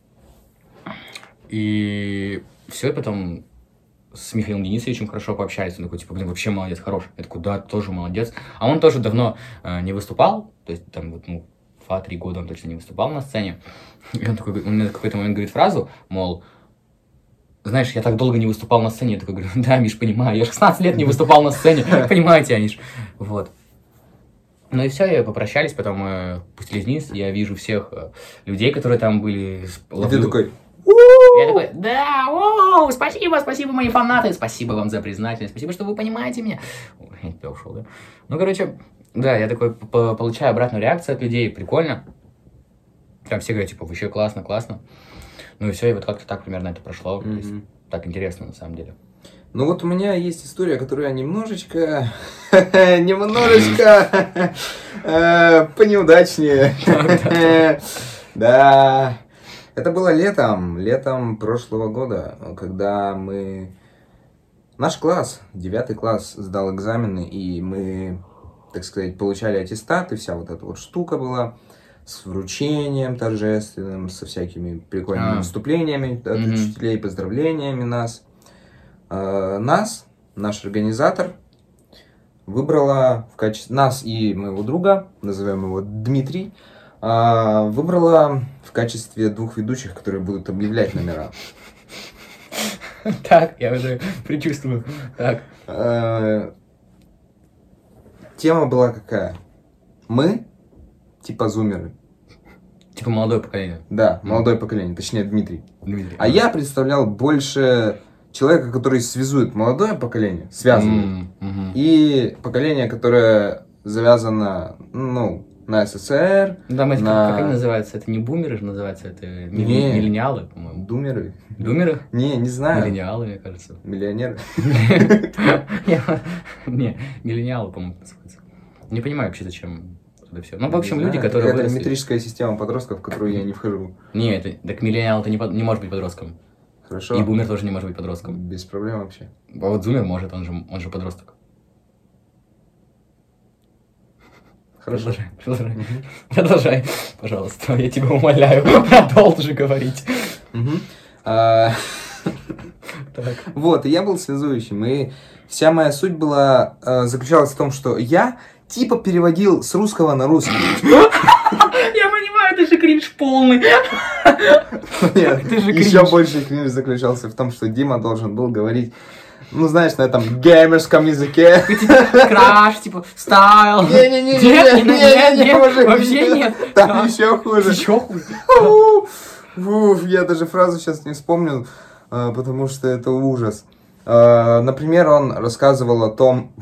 И все, и потом с Михаилом Денисовичем хорошо пообщались. Он такой, типа, блин, вообще молодец, хорош. Я такой, да, тоже молодец. А он тоже давно э, не выступал. То есть, там, вот, ну, два-три года он точно не выступал на сцене. И он такой, он мне в какой-то момент говорит фразу, мол, знаешь, я так долго не выступал на сцене. Я такой говорю, да, Миш, понимаю, я шестнадцать лет не выступал на сцене. Понимаю тебя, Миш. Вот. Ну и все, и попрощались, потом мы спустились вниз. Я вижу всех э, людей, которые там были. И ты такой... Я такой, да, о, спасибо, спасибо, мои фанаты, спасибо вам за признательность, спасибо, что вы понимаете меня. Ой, я ушел, да? Ну, короче, да, я такой получаю обратную реакцию от людей, прикольно. Там все говорят, типа, вообще классно, классно. Ну и все, и вот как-то так примерно это прошло. Mm-hmm. То есть, так интересно, на самом деле. Ну вот у меня есть история, которая немножечко, немножечко понеудачнее. Да. Это было летом, летом прошлого года, когда мы... Наш класс, девятый класс, сдал экзамены, и мы, так сказать, получали аттестат, и вся вот эта вот штука была с вручением торжественным, со всякими прикольными а. выступлениями от mm-hmm. учителей, поздравлениями нас. А, нас, наш организатор, выбрала в качестве... Нас и моего друга, назовем его Дмитрий, выбрала в качестве двух ведущих, которые будут объявлять номера. Так, я уже предчувствую. Так. Тема была какая? Мы, типа зумеры. Типа молодое поколение. Да, молодое поколение, точнее Дмитрий. Дмитрий. А я представлял больше человека, который связует молодое поколение, связывает, и поколение, которое завязано, ну, на СССР. Да, мы, на... как, как они называются? Это не бумеры же называются, это не, миллениалы, по-моему. Думеры. Думеры? Не, не знаю. Миллениалы, мне кажется. Миллионеры? Не, миллениалы, по-моему, называются. Не понимаю вообще, зачем это все. Ну, в общем, люди, которые Это метрическая система подростков, в которую я не вхожу. Не, это, так миллениал ты не, не может быть подростком. Хорошо. И бумер тоже не может быть подростком. Без проблем вообще. А вот зумер может, он же, он же подросток. Хорошо. Продолжай, продолжай. Угу. Продолжай, пожалуйста, я тебя умоляю, продолжи говорить. Угу. А... Вот, и я был связующим, и вся моя суть была, э, заключалась в том, что я типа переводил с русского на русский. Я понимаю, ты же кринж полный. Нет, еще больше кринж заключался в том, что Дима должен был говорить, ну, знаешь, на этом геймерском языке. Краш, типа, стайл. Не-не-не, нет, нет, нет, вообще нет. Там еще хуже. Еще хуже. Уф, я даже фразу сейчас не вспомнил, потому что это ужас. Например, он рассказывал о том,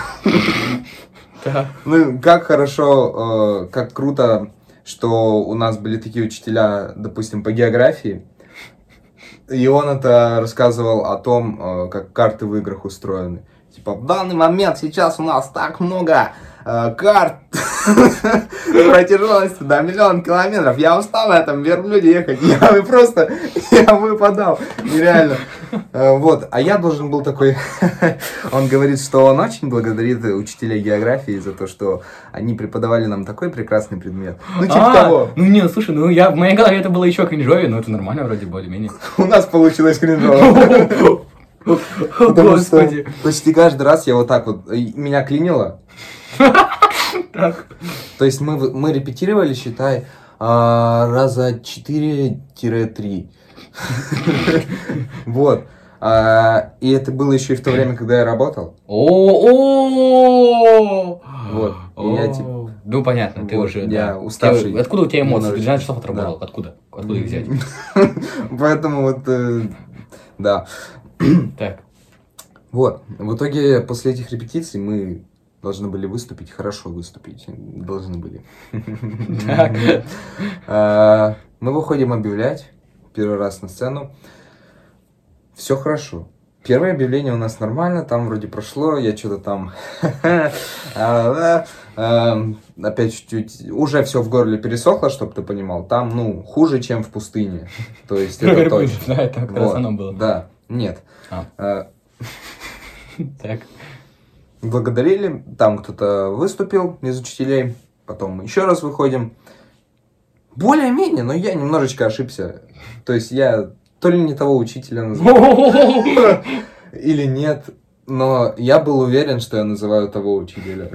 ну, как хорошо, как круто, что у нас были такие учителя, допустим, по географии. И он это рассказывал о том, как карты в играх устроены. Типа, в данный момент сейчас у нас так много э, карт протяженностью до миллион километров. Я устал на этом верблюде ехать. Я просто, я выпадал. Нереально. Вот. А я должен был такой... Он говорит, что он очень благодарит учителей географии за то, что они преподавали нам такой прекрасный предмет. Ну, типа А, того. ну не, слушай, ну я, в моей голове это было еще кринжовее, но это нормально вроде более-менее. У нас получилось кринжово. Потому что Господи. почти каждый раз я вот так вот... и Меня клинило. Так. То есть мы, мы репетировали, считай, а, раза четыре-три. Вот. А, и это было еще и в то время, когда я работал. О-о-о! Вот. И я типа... Ну, понятно, ты Вот, уже... я да. уставший. Ты- Откуда у тебя эмоции? Ты Немножечко. двенадцать часов отработал. Да. Откуда? Откуда их взять? Поэтому вот... э, Да. Так. Вот. В итоге, после этих репетиций мы должны были выступить, хорошо выступить. Должны были. Так. А, Мы выходим объявлять первый раз на сцену. Все хорошо. Первое объявление у нас нормально, там вроде прошло, я что-то там... а, а, Опять чуть-чуть... Уже все в горле пересохло, чтобы ты понимал. Там, ну, хуже, чем в пустыне. То есть это точно. Да, это как раз Вот, оно было. Да, нет. А. А, Так. Благодарили, там кто-то выступил из учителей, потом мы еще раз выходим. Более-менее, но я немножечко ошибся. То есть я то ли не того учителя назвал, или нет, но я был уверен, что я называю того учителя.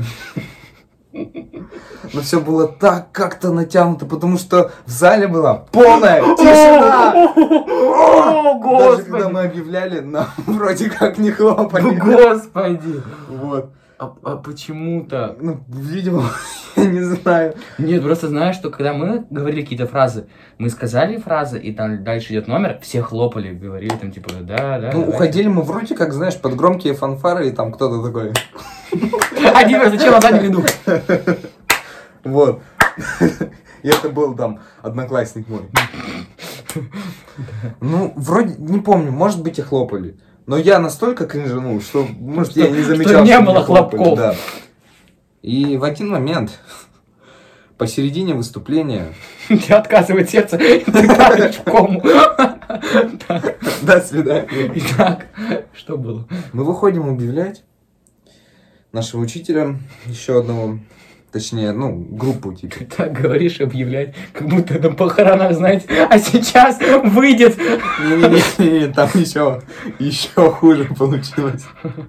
Но все было так как-то натянуто, потому что в зале была полная тишина. О, Даже когда Господи! мы объявляли, нам вроде как не хлопали. Господи! Вот. А, а почему так? Ну, видимо, я не знаю. Нет, просто знаешь, что когда мы говорили какие-то фразы, мы сказали фразы, и там дальше идет номер, все хлопали, говорили там типа, да, да. Ну, давайте. уходили мы вроде как, знаешь, под громкие фанфары, и там кто-то такой. Один раз зачем на заднем ряду? Вот. И это был там одноклассник мой. Ну, вроде, не помню, может быть и хлопали. Но я настолько кринжанул, что, может, я не замечал, не что было мне хлопали, хлопков. да. И в один момент, посередине выступления... У тебя отказывает сердце, и ты падаешь в кому. До свидания. Итак, что было? Мы выходим объявлять нашего учителя, еще одного, точнее, ну, группу, типа. Ты так говоришь, объявлять, как будто на похоронах, знаете, а сейчас выйдет. Не-не-не, там еще, еще хуже получилось.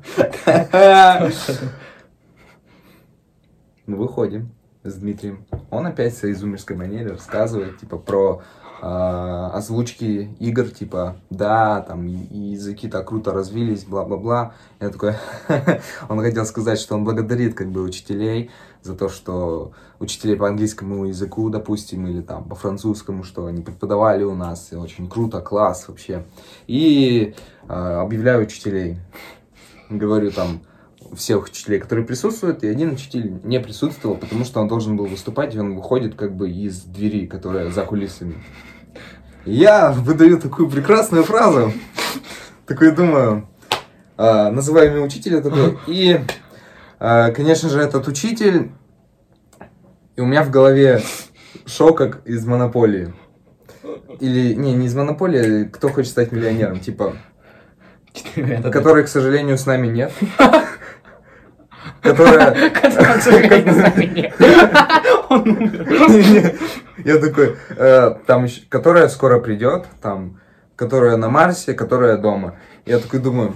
Мы выходим с Дмитрием. Он опять в своей зумерской манере рассказывает, типа, про э, озвучки игр, типа, да, там, и, и языки так круто развились, бла-бла-бла. Я такой, он хотел сказать, что он благодарит, как бы, учителей за то, что учителей по английскому языку, допустим, или там по французскому, что они преподавали у нас, и очень круто, класс вообще. И э, объявляю учителей, говорю там, всех учителей, которые присутствуют, и один учитель не присутствовал, потому что он должен был выступать, и он выходит как бы из двери, которая за кулисами. И я выдаю такую прекрасную фразу, такой думаю, э, называю имя учителя такой, и, э, конечно же, этот учитель, и у меня в голове шок как из «Монополии». Или, не, не из «Монополии», «Кто хочет стать миллионером», типа, который, к сожалению, с нами нет. Которая... Которая, к сожалению, с нами нет. Он умер. Я такой, там еще, которая скоро придет, там, которая на Марсе, которая дома. Я такой думаю...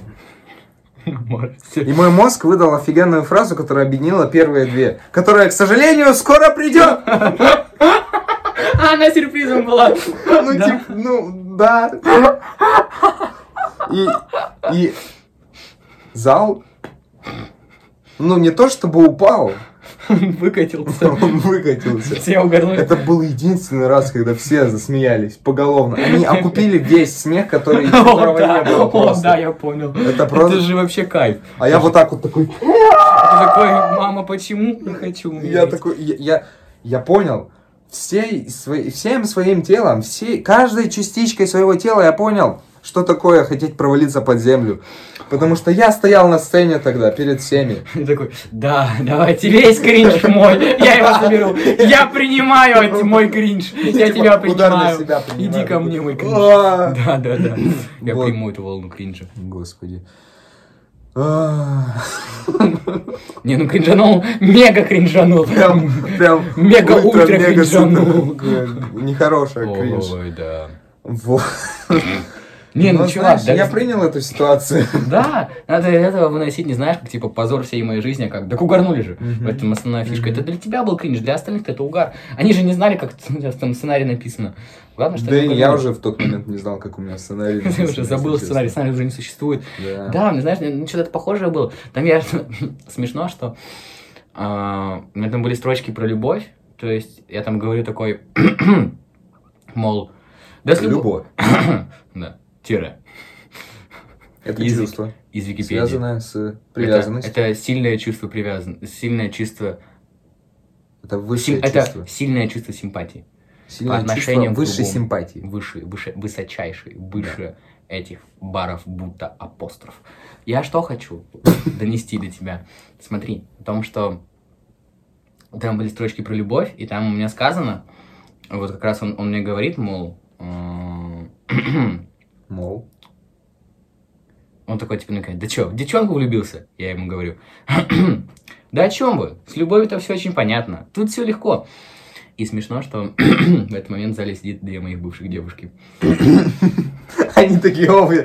И мой мозг выдал офигенную фразу, которая объединила первые две. Которая, к сожалению, скоро придет. А она сюрпризом была. Ну, типа, ну, да. И, и зал, ну, не то чтобы упал, Выкатился. он выкатился. Все угорнули. Это был единственный раз, когда все засмеялись поголовно. Они окупили весь смех, который которого О, да, не было о, просто. да, я понял. Это просто- Это же вообще кайф. А я вот так вот такой... Ты такой, мама, почему не хочу умереть? Я такой, я, я, я понял, всей, своей, всем своим телом, всей, каждой частичкой своего тела я понял, что такое хотеть провалиться под землю. Потому что я стоял на сцене тогда перед всеми. И такой, да, давайте, весь кринж мой, я его заберу. Я принимаю мой кринж. Я тебя принимаю. Иди ко мне, мой кринж. Да, да, да. Я приму эту волну кринжа. Господи. Не, ну кринжанул, мега кринжанул. Прям, прям мега ультра кринжанул. Нехорошая кринж. Ой, да. Вот. Не, ну, ну чувак, знаешь, да, я принял эту ситуацию. Да, надо этого выносить, не знаешь, как типа позор всей моей жизни, а как, так угорнули же. В этом основная фишка. Это для тебя был кринж, для остальных это угар. Они же не знали, как там сценарий написано. Главное, что да и я уже в тот момент не знал, как у меня сценарий. Ты уже забыл сценарий, сценарий уже не существует. Да, да мне, знаешь, ну, что-то это похожее было. Там я смешно, что у меня там были строчки про любовь, то есть я там говорю такой, мол, да с любовь. Да, тире. Это из, чувство, из Википедии. Связанное с привязанностью. Это, это сильное чувство привязанности, сильное чувство... Это высшее сим, чувство. Это сильное чувство симпатии. Сильное по отношению чувство высшей симпатии. Выше, выше, высочайший, выше да. этих баров, будто апостроф. Я что хочу донести до тебя? Смотри, о том, что там были строчки про любовь, и там у меня сказано, вот как раз он, он мне говорит, мол... Мол... Он такой, типа, наконец, да чё, в девчонку влюбился? Я ему говорю, да о чем вы? С любовью-то все очень понятно. Тут все легко. И смешно, что в этот момент в зале сидит две моих бывших девушки. Они такие овы.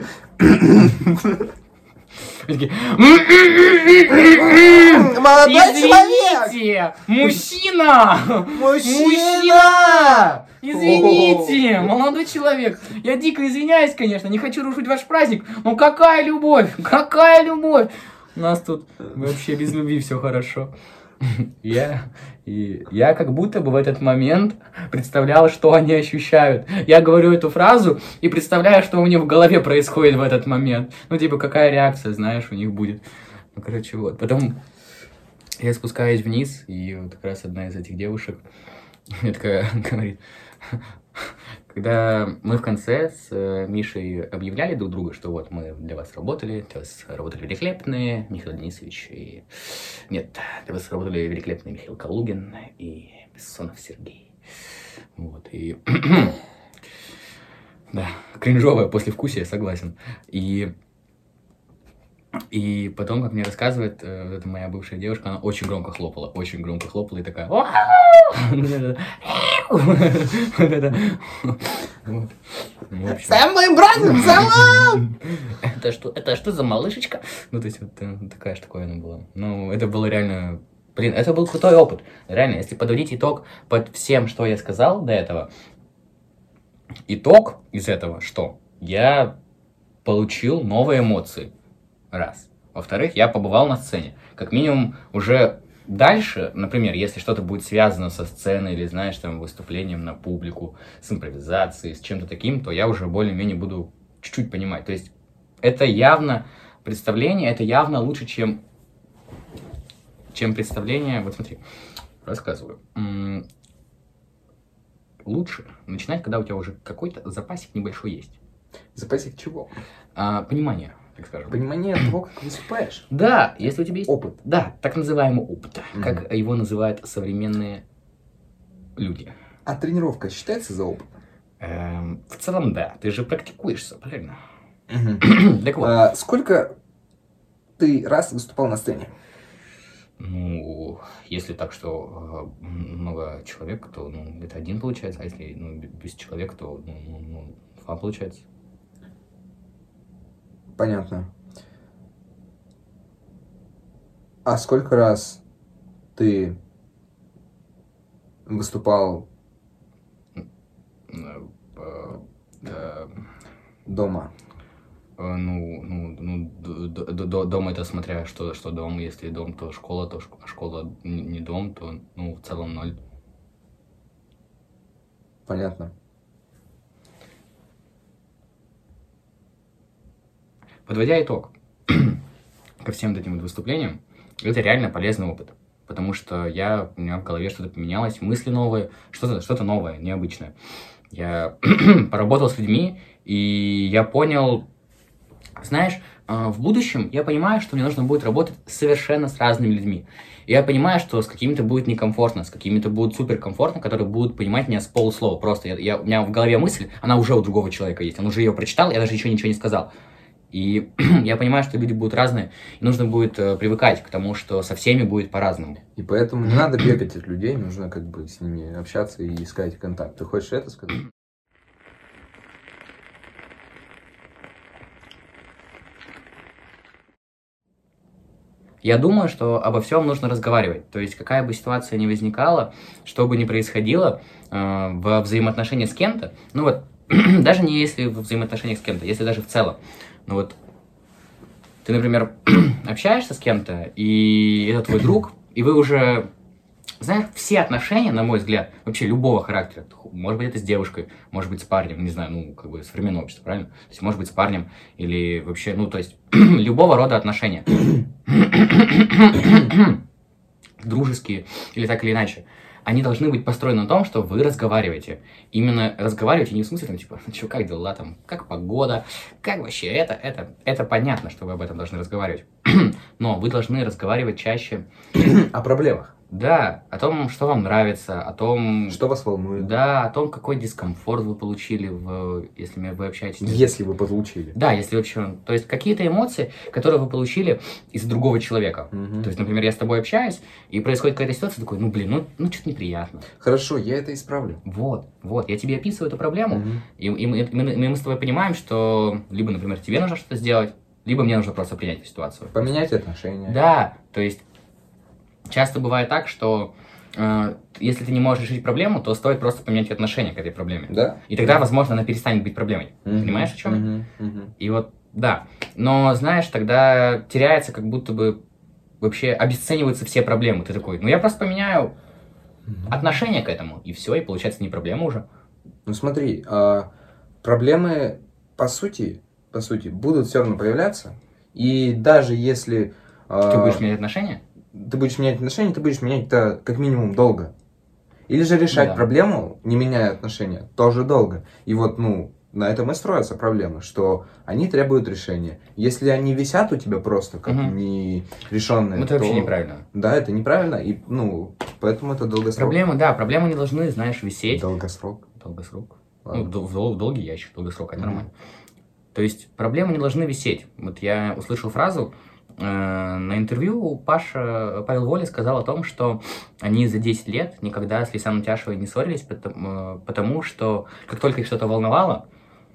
Молодой человек! Мужчина! Мужчина! Извините, молодой человек. Я дико извиняюсь, конечно, не хочу рушить ваш праздник. Но какая любовь? Какая любовь? У нас тут вообще без любви все хорошо. Я, и, я как будто бы в этот момент представлял, что они ощущают. Я говорю эту фразу и представляю, что у них в голове происходит в этот момент. Ну, типа, какая реакция, знаешь, у них будет. Ну, короче, вот. Потом я спускаюсь вниз, и вот как раз одна из этих девушек мне такая говорит... Когда мы в конце с Мишей объявляли друг друга, что вот мы для вас работали, для вас работали великолепные Михаил Денисович и... Нет, для вас работали великолепный Михаил Калугин и Бессонов Сергей. Вот, и... да, кринжовое послевкусие, согласен. И... И потом, как мне рассказывает, э, вот эта моя бывшая девушка, она очень громко хлопала, очень громко хлопала и такая... Сам мой брат поцеловал! Это что, это что за малышечка? Ну, то есть, вот такая штука она была. Ну, это было реально... Блин, это был крутой опыт. Реально, если подводить итог под всем, что я сказал до этого, итог из этого, что я получил новые эмоции. Раз. Во-вторых, я побывал на сцене. Как минимум, уже дальше, например, если что-то будет связано со сценой или, знаешь, там, выступлением на публику, с импровизацией, с чем-то таким, то я уже более-менее буду чуть-чуть понимать. То есть, это явно представление, это явно лучше, чем, чем представление... Вот смотри, рассказываю. М-м- лучше начинать, когда у тебя уже какой-то запасик небольшой есть. Запасик чего? А, понимание. Так скажем. Понимание того, как выступаешь. Да, если у тебя есть... Опыт. Да, так называемый опыт, mm-hmm. как его называют современные люди. А тренировка считается за опыт? Эм, в целом, да. Ты же практикуешься, правильно? Mm-hmm. Так вот. А, сколько ты раз выступал на сцене? Ну, если так, что э, много человек, то ну, это один получается, а если ну, без человека, то ну, ну, ну, два получается. Понятно. А сколько раз ты выступал дома? Ну, ну, ну д- д- д- дом это смотря что, что дом. Если дом, то школа, то школа, а школа не дом, то ну, в целом ноль. Понятно. Подводя итог ко всем этим выступлениям, это реально полезный опыт. Потому что я, у меня в голове что-то поменялось, мысли новые, что-то, что-то новое, необычное. Я поработал с людьми, И я понял, знаешь, в будущем я понимаю, что мне нужно будет работать совершенно с разными людьми. И я понимаю, что с какими-то будет некомфортно, с какими-то будут суперкомфортно, которые будут понимать меня с полуслова. Просто я, я, у меня в голове мысль, она уже у другого человека есть, он уже ее прочитал, я даже еще ничего не сказал. И я понимаю, что люди будут разные, и нужно будет э, привыкать к тому, что со всеми будет по-разному. И поэтому не надо бегать от людей, нужно как бы с ними общаться и искать контакт. Ты хочешь это сказать? Я думаю, что обо всем нужно разговаривать. То есть, какая бы ситуация ни возникала, что бы ни происходило э, во взаимоотношениях с кем-то, ну вот, даже не если в взаимоотношениях с кем-то, если даже в целом. Ну вот, ты, например, общаешься с кем-то, и это твой друг, и вы уже, знаешь, все отношения, на мой взгляд, вообще любого характера, может быть, это с девушкой, может быть, с парнем, не знаю, ну, как бы современное общество, правильно? То есть, может быть, с парнем, или вообще, ну, то есть, любого рода отношения. Дружеские, или так или иначе. Они должны быть построены на том, что вы разговариваете. Именно разговариваете не в смысле, там, типа, что, как дела, там, как погода, как вообще это, это, это понятно, что вы об этом должны разговаривать. Но вы должны разговаривать чаще о проблемах. Да, о том, что вам нравится, о том... Что вас волнует. Да, о том, какой дискомфорт вы получили, в, если вы общаетесь... Если вы получили. Да, если вообще... То есть, какие-то эмоции, которые вы получили из другого человека. Угу. То есть, например, я с тобой общаюсь, и происходит какая-то ситуация, такой, ну, блин, ну, ну что-то неприятно. Хорошо, я это исправлю. Вот, вот, я тебе описываю эту проблему, Угу. и, и, мы, и, мы, и мы с тобой понимаем, что либо, например, тебе нужно что-то сделать, либо мне нужно просто принять эту ситуацию. Поменять отношения. Да, то есть... Часто бывает так, что э, если ты не можешь решить проблему, то стоит просто поменять отношение к этой проблеме. Да. И тогда, возможно, она перестанет быть проблемой. Mm-hmm. Понимаешь, о чем mm-hmm. я? Mm-hmm. И вот, да. Но, знаешь, тогда теряется, как будто бы вообще обесцениваются все проблемы. Ты такой, ну я просто поменяю mm-hmm. отношение к этому, и все, и получается не проблема уже. Ну смотри, а, проблемы, по сути, по сути, будут все равно появляться. И даже если... А... Ты будешь менять отношения? Ты будешь менять отношения, ты будешь менять это как минимум долго. Или же решать да. проблему, не меняя отношения, тоже долго. И вот, ну, на этом и строятся проблемы, что они требуют решения. Если они висят у тебя просто как угу. нерешенные, это то... вообще неправильно. Да, это неправильно, и, ну, поэтому это долгосрок. Проблемы, да, проблемы не должны, знаешь, висеть. Долгосрок. Долгосрок. Ладно. Ну, в, дол- в долгий ящик, долгосрок, это угу. нормально. То есть проблемы не должны висеть. Вот я услышал фразу... На интервью Паша, Павел Воля сказал о том, что они за десять лет никогда с Лейсаном Тяшевой не ссорились, потому, потому что как только их что-то волновало,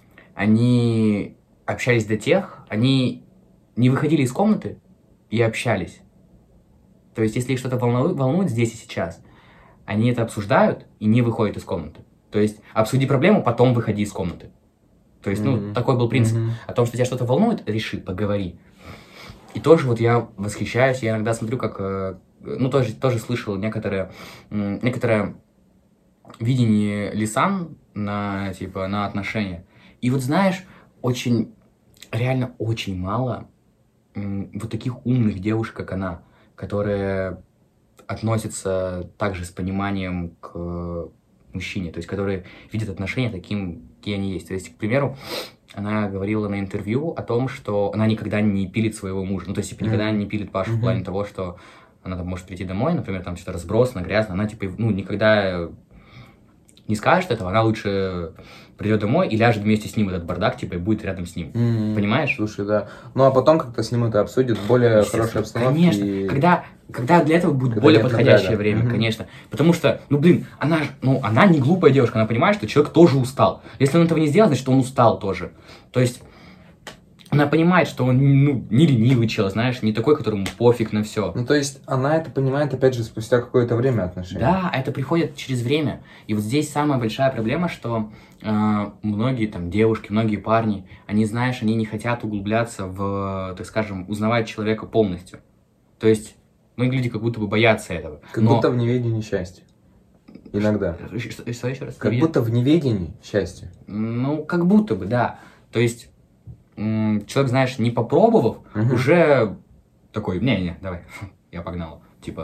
они общались до тех, они не выходили из комнаты и общались. То есть, если их что-то волнует, волнует здесь и сейчас, они это обсуждают и не выходят из комнаты. То есть, обсуди проблему, потом выходи из комнаты. То есть, mm-hmm. ну, такой был принцип. Mm-hmm. О том, что тебя что-то волнует, реши, поговори. И тоже вот я восхищаюсь, я иногда смотрю, как, ну, тоже, тоже слышал некоторое, некоторое видение Лисан на, типа, на отношения. И вот знаешь, очень, реально очень мало вот таких умных девушек, как она, которые относятся также с пониманием к мужчине, то есть которые видят отношения таким, какие они есть. То есть, к примеру, она говорила на интервью о том, что она никогда не пилит своего мужа. Ну, то есть, типа, никогда mm-hmm. не пилит Пашу mm-hmm. в плане того, что она там может прийти домой, например, там что-то разбросано, грязно. Она, типа, ну, никогда не скажет этого. Она лучше придет домой и ляжет вместе с ним в этот бардак, типа, и будет рядом с ним. Mm-hmm. Понимаешь? Слушай, да. Ну, а потом как-то с ним это обсудит в более хорошей обстановке. Конечно. И... Когда, когда для этого будет когда более подходящее напряга. время, Mm-hmm. конечно. Потому что, ну, блин, она, ну, она не глупая девушка, она понимает, что человек тоже устал. Если он этого не сделал, значит, он устал тоже. То есть... Она понимает, что он, ну, не ленивый чел, знаешь, не такой, которому пофиг на все. Ну, то есть, она это понимает, опять же, спустя какое-то время отношений. Да, это приходит через время. И вот здесь самая большая проблема, что э, многие там девушки, многие парни, они, знаешь, они не хотят углубляться в, так скажем, узнавать человека полностью. То есть, многие люди как будто бы боятся этого. Как Но... будто в неведении счастья. Иногда. Что, что еще раз? Как будто в неведении счастья. Ну, как будто бы, да. То есть... Человек, знаешь, не попробовав, угу. уже такой, не-не, давай, я погнал. Типа,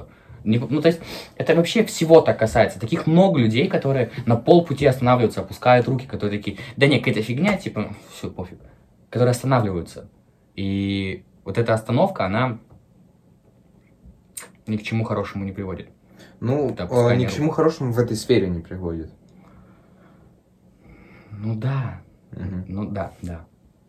Не- ну, то есть, это вообще всего так касается. Таких много людей, которые на полпути останавливаются, опускают руки, которые такие, да не, какая-то фигня, типа, все, пофиг. Которые останавливаются. И вот эта остановка, она ни к чему хорошему не приводит. Ну, Это э, опускание ни к рук. чему хорошему в этой сфере не приводит. Ну да, Мгм. ну да, да.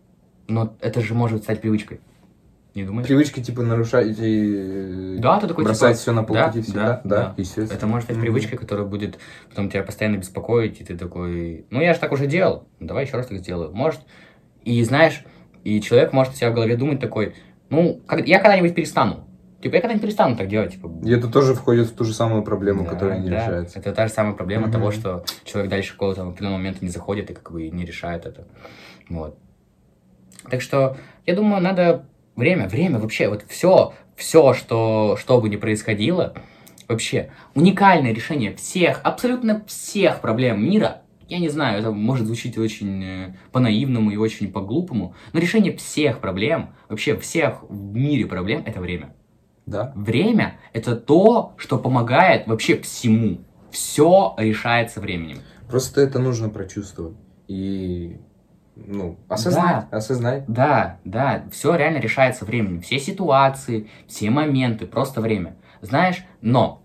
Но это же может стать привычкой. Не думаешь? Привычки, типа, нарушать и Да, ты такой, бросать типа, все на полпути да, всегда? да, Да, да. естественно. Это может стать Мгм. привычкой, которая будет потом тебя постоянно беспокоить, и ты такой, ну я же так уже делал, ну, давай еще раз так сделаю. Может, и знаешь, и человек может у себя в голове думать такой, ну, как- я когда-нибудь перестану. Типа, я когда-нибудь перестану так делать, типа. И это тоже входит в ту же самую проблему, Да, которая не да. решается. Это та же самая проблема Мгм. того, что человек дальше какого-то определенного момента не заходит и как бы не решает это. Вот. Так что, я думаю, надо время, время вообще, вот все, все, что, что бы ни происходило, вообще, уникальное решение всех, абсолютно всех проблем мира, я не знаю, это может звучить очень э, по-наивному и очень по-глупому, но решение всех проблем, вообще всех в мире проблем, это время. Да? Время — это то, что помогает вообще всему. Все решается временем. Просто это нужно прочувствовать. И, ну, осознать, осознать. Да, да, все реально решается временем. Все ситуации, все моменты, просто время. Знаешь, но,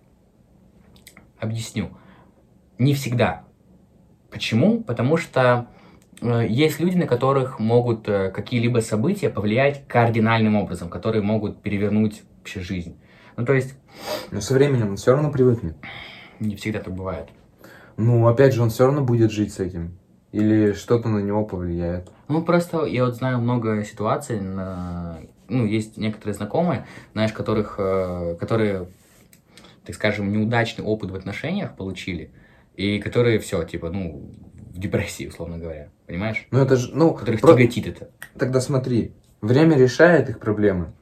объясню, не всегда. Почему? Потому что э, есть люди, на которых могут э, какие-либо события повлиять кардинальным образом, которые могут перевернуть вообще жизнь. Ну, то есть, Но со временем он все равно привыкнет. не всегда так бывает. Ну, опять же, он все равно будет жить с этим. Или что-то на него повлияет. Ну, просто я вот знаю много ситуаций, на- ну, есть некоторые знакомые, знаешь, которых, э, которые, так скажем, неудачный опыт в отношениях получили, и которые все, типа, ну, в депрессии, условно говоря, понимаешь? Ну, это же, ну, Которых про- тяготит это. тогда смотри. Время решает их проблемы.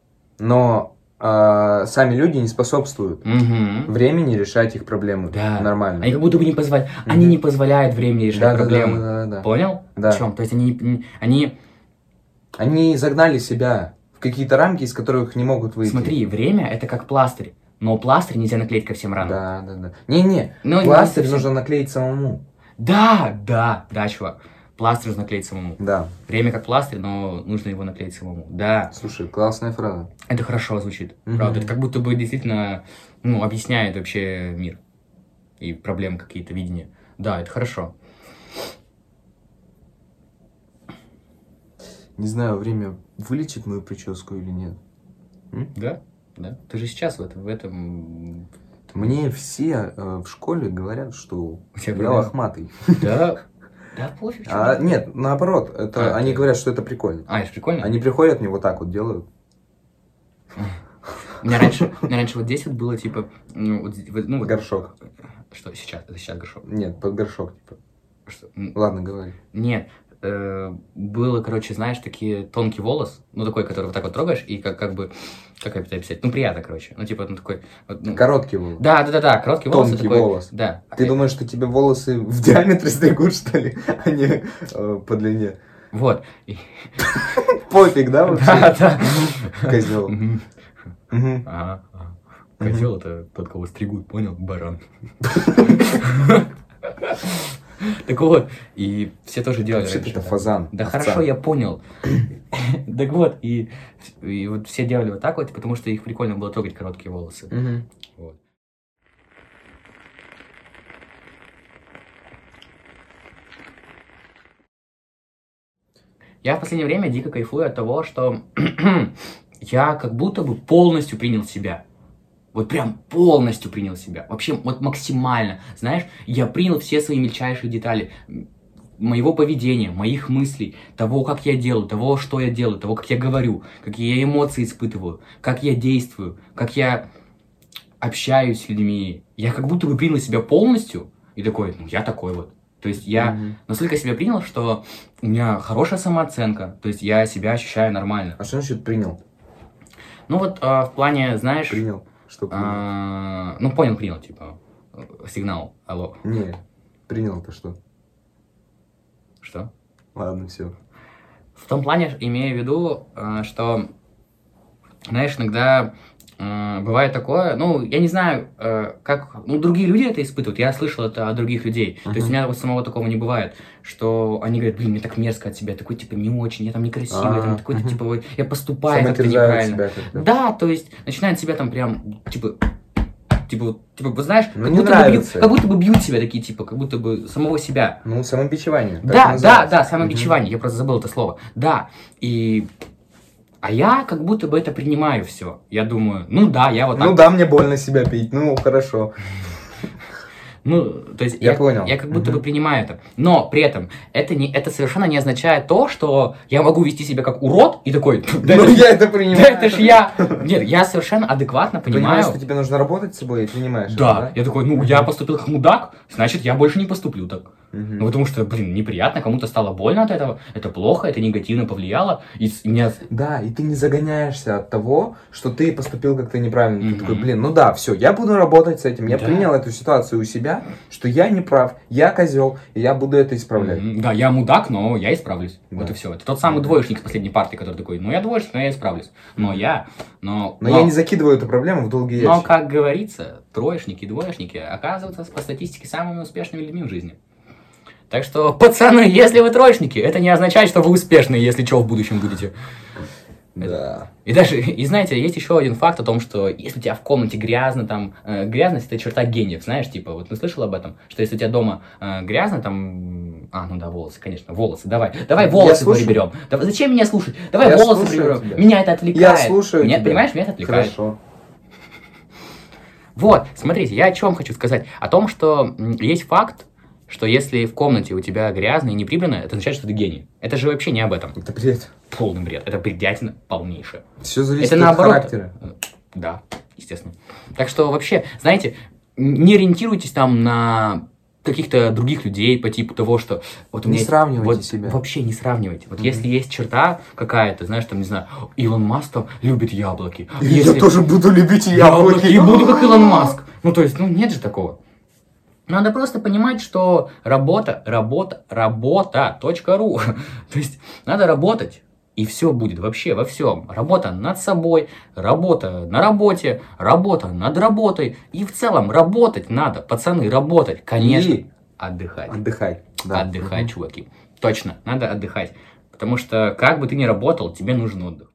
Но а, сами люди не способствуют Мгм. времени решать их проблемы. Да. Нормально. Они как будто бы не позволяют, они Мгм. не позволяют времени решать Да, да, да, проблемы. да, да, да. Понял? Да. В чем? То есть они, не- они, Они загнали себя в какие-то рамки, из которых не могут выйти. смотри, время это как пластырь, но пластырь нельзя наклеить ко всем ранам. Да, да, да. Не-не, Ну, не пластырь совсем. нужно наклеить самому. Да, да, да, чувак. Пластырь нужно наклеить самому. Да. Время как пластырь, но нужно его наклеить самому. Да, Слушай, классная фраза. это хорошо звучит. Мгм. Правда, это как будто бы действительно, ну, объясняет вообще мир и проблемы какие-то, видения. Да, это хорошо. Не знаю, время вылечит мою прическу или нет. Да, да. Ты же сейчас в этом, в этом... Мне все э, в школе говорят, что У тебя я проблемы? лохматый. Да, да, пофиг. чё А, ты. нет, наоборот, это А, они ты- говорят, что это прикольно. А, это прикольно. Они приходят, мне вот так вот делают. У меня раньше, у меня раньше вот здесь вот было типа, ну, вот, здесь- вот, ну, вот- Горшок. что сейчас, это сейчас горшок. Нет, под горшок, типа. Что? М, Ладно, говори. Нет, э, было, короче, знаешь, такие тонкий волос, ну, такой, который вот так вот трогаешь, и как, как бы, как это описать, ну, приятно, короче, ну, типа, ну, такой, вот, ну, Короткий волос. да, да, да, да, короткий волос. и Тонкий такой, волос. Да. Ты думаешь, что тебе волосы в диаметре стригут, что ли, а не э, по длине? Вот. И- Пофиг, да, вообще? Да, да. Козел. Мгм. Мгм. Ага, ага. Козел это тот, кого стригут, понял? Баран. Так вот, и все тоже делали Вообще-то раньше, это да. фазан. Да овца. хорошо, я понял. Так вот, и, и вот все делали вот так вот, потому что их прикольно было трогать короткие волосы. Мгм. Вот. Я в последнее время дико кайфую от того, что я как будто бы полностью принял себя. Вот прям полностью принял себя. Вообще вот максимально. Знаешь, я принял все свои мельчайшие детали м, моего поведения, моих мыслей, того, как я делаю, того, что я делаю, того, как я говорю, какие я эмоции испытываю, как я действую, как я общаюсь с людьми. Я как будто бы принял себя полностью и такой, ну я такой вот. То есть я Мгм. настолько себя принял, что у меня хорошая самооценка. То есть я себя ощущаю нормально. А что значит принял? Ну вот а, в плане, знаешь... Принял. Что принял? а, ну понял, принял, типа, э, сигнал, алло. Не, принял-то что? Что? Ладно, все. В том плане, имею в виду, а, что, знаешь, иногда э, бывает такое, ну, я не знаю, э, как, ну, другие люди это испытывают, я слышал это от других людей, uh-huh. то есть у меня вот самого такого не бывает, что они говорят, блин, мне так мерзко от себя, такой, типа, не очень, я там некрасивый, я там такой-то, uh-huh. типа, я поступаю как-то неправильно. Себя как-то. Да, то есть начинают себя там прям, типа... Типа, типа, вы знаешь, ну, как, будто бы бьют, как будто бы бьют себя такие, типа, как будто бы самого себя. Ну, самобичевание. Да, да, да, самобичевание, угу. я просто забыл это слово. Да, и... А я как будто бы это принимаю все. Я думаю, ну да, я вот так... Ну да, мне больно себя пить, ну хорошо. Ну, то есть я, я, понял. я как будто uh-huh. бы принимаю это. Но при этом это, не, это совершенно не означает то, что я могу вести себя как урод и такой... Да ну я это принимаю. Да это ж я... Нет, я совершенно адекватно понимаю... Понимаешь, что тебе нужно работать с собой и принимаешь да, это, да? Я такой, ну я поступил как мудак, значит я больше не поступлю так. Uh-huh. Ну потому что, блин, неприятно, кому-то стало больно от этого, это плохо, это негативно повлияло. И меня... Да, и ты не загоняешься от того, что ты поступил как-то неправильно. Uh-huh. Ты такой, блин, ну да, все, я буду работать с этим. Я да. принял эту ситуацию у себя, что я не прав, я козел, и я буду это исправлять. Uh-huh. Да, я мудак, но я исправлюсь. Да. Вот и все. Это тот самый uh-huh. двоечник с последней парты, который такой, ну я двоечник, но я исправлюсь. Но я... Но, но, но я не закидываю эту проблему в долгий ящик. Но, как говорится, троечники и двоечники оказываются по статистике самыми успешными людьми в жизни. Так что, пацаны, если вы троечники, это не означает, что вы успешные, если что, в будущем будете. Да. И даже, и знаете, есть еще один факт о том, что если у тебя в комнате грязно, там, э, грязность это черта гениев, знаешь, типа, вот ты слышал об этом, что если у тебя дома э, грязно, там, а, ну да, волосы, конечно, волосы, давай, давай волосы приберем. Давай, зачем меня слушать? Давай я волосы приберем. Тебя. Меня это отвлекает. Я слушаю меня, тебя. Понимаешь, меня это отвлекает. Хорошо. Вот, смотрите, я о чем хочу сказать. О том, что есть факт, что если в комнате у тебя грязно и не прибрано, это означает, что ты гений. Это же вообще не об этом. Это бред. Полный бред. Это бредятина полнейшая. Все зависит это от наоборот... характера. Да, естественно. Так что вообще, знаете, не ориентируйтесь там на каких-то других людей по типу того, что... Вот у меня не сравнивайте вот, себя. Вообще не сравнивайте. Вот mm-hmm. если есть черта какая-то, знаешь, там, не знаю, Илон Маск там любит яблоки. И если... я тоже буду любить яблоки. И буду как Илон Маск. Ну, то есть, ну, нет же такого. Надо просто понимать, что работа, работа, работа, точка ру. То есть надо работать, и все будет вообще во всем. Работа над собой, работа на работе, работа над работой. И в целом работать надо, пацаны, работать, конечно. И отдыхать. Отдыхай. Да. Отдыхать, угу. чуваки. Точно, надо отдыхать. Потому что как бы ты ни работал, тебе нужен отдых.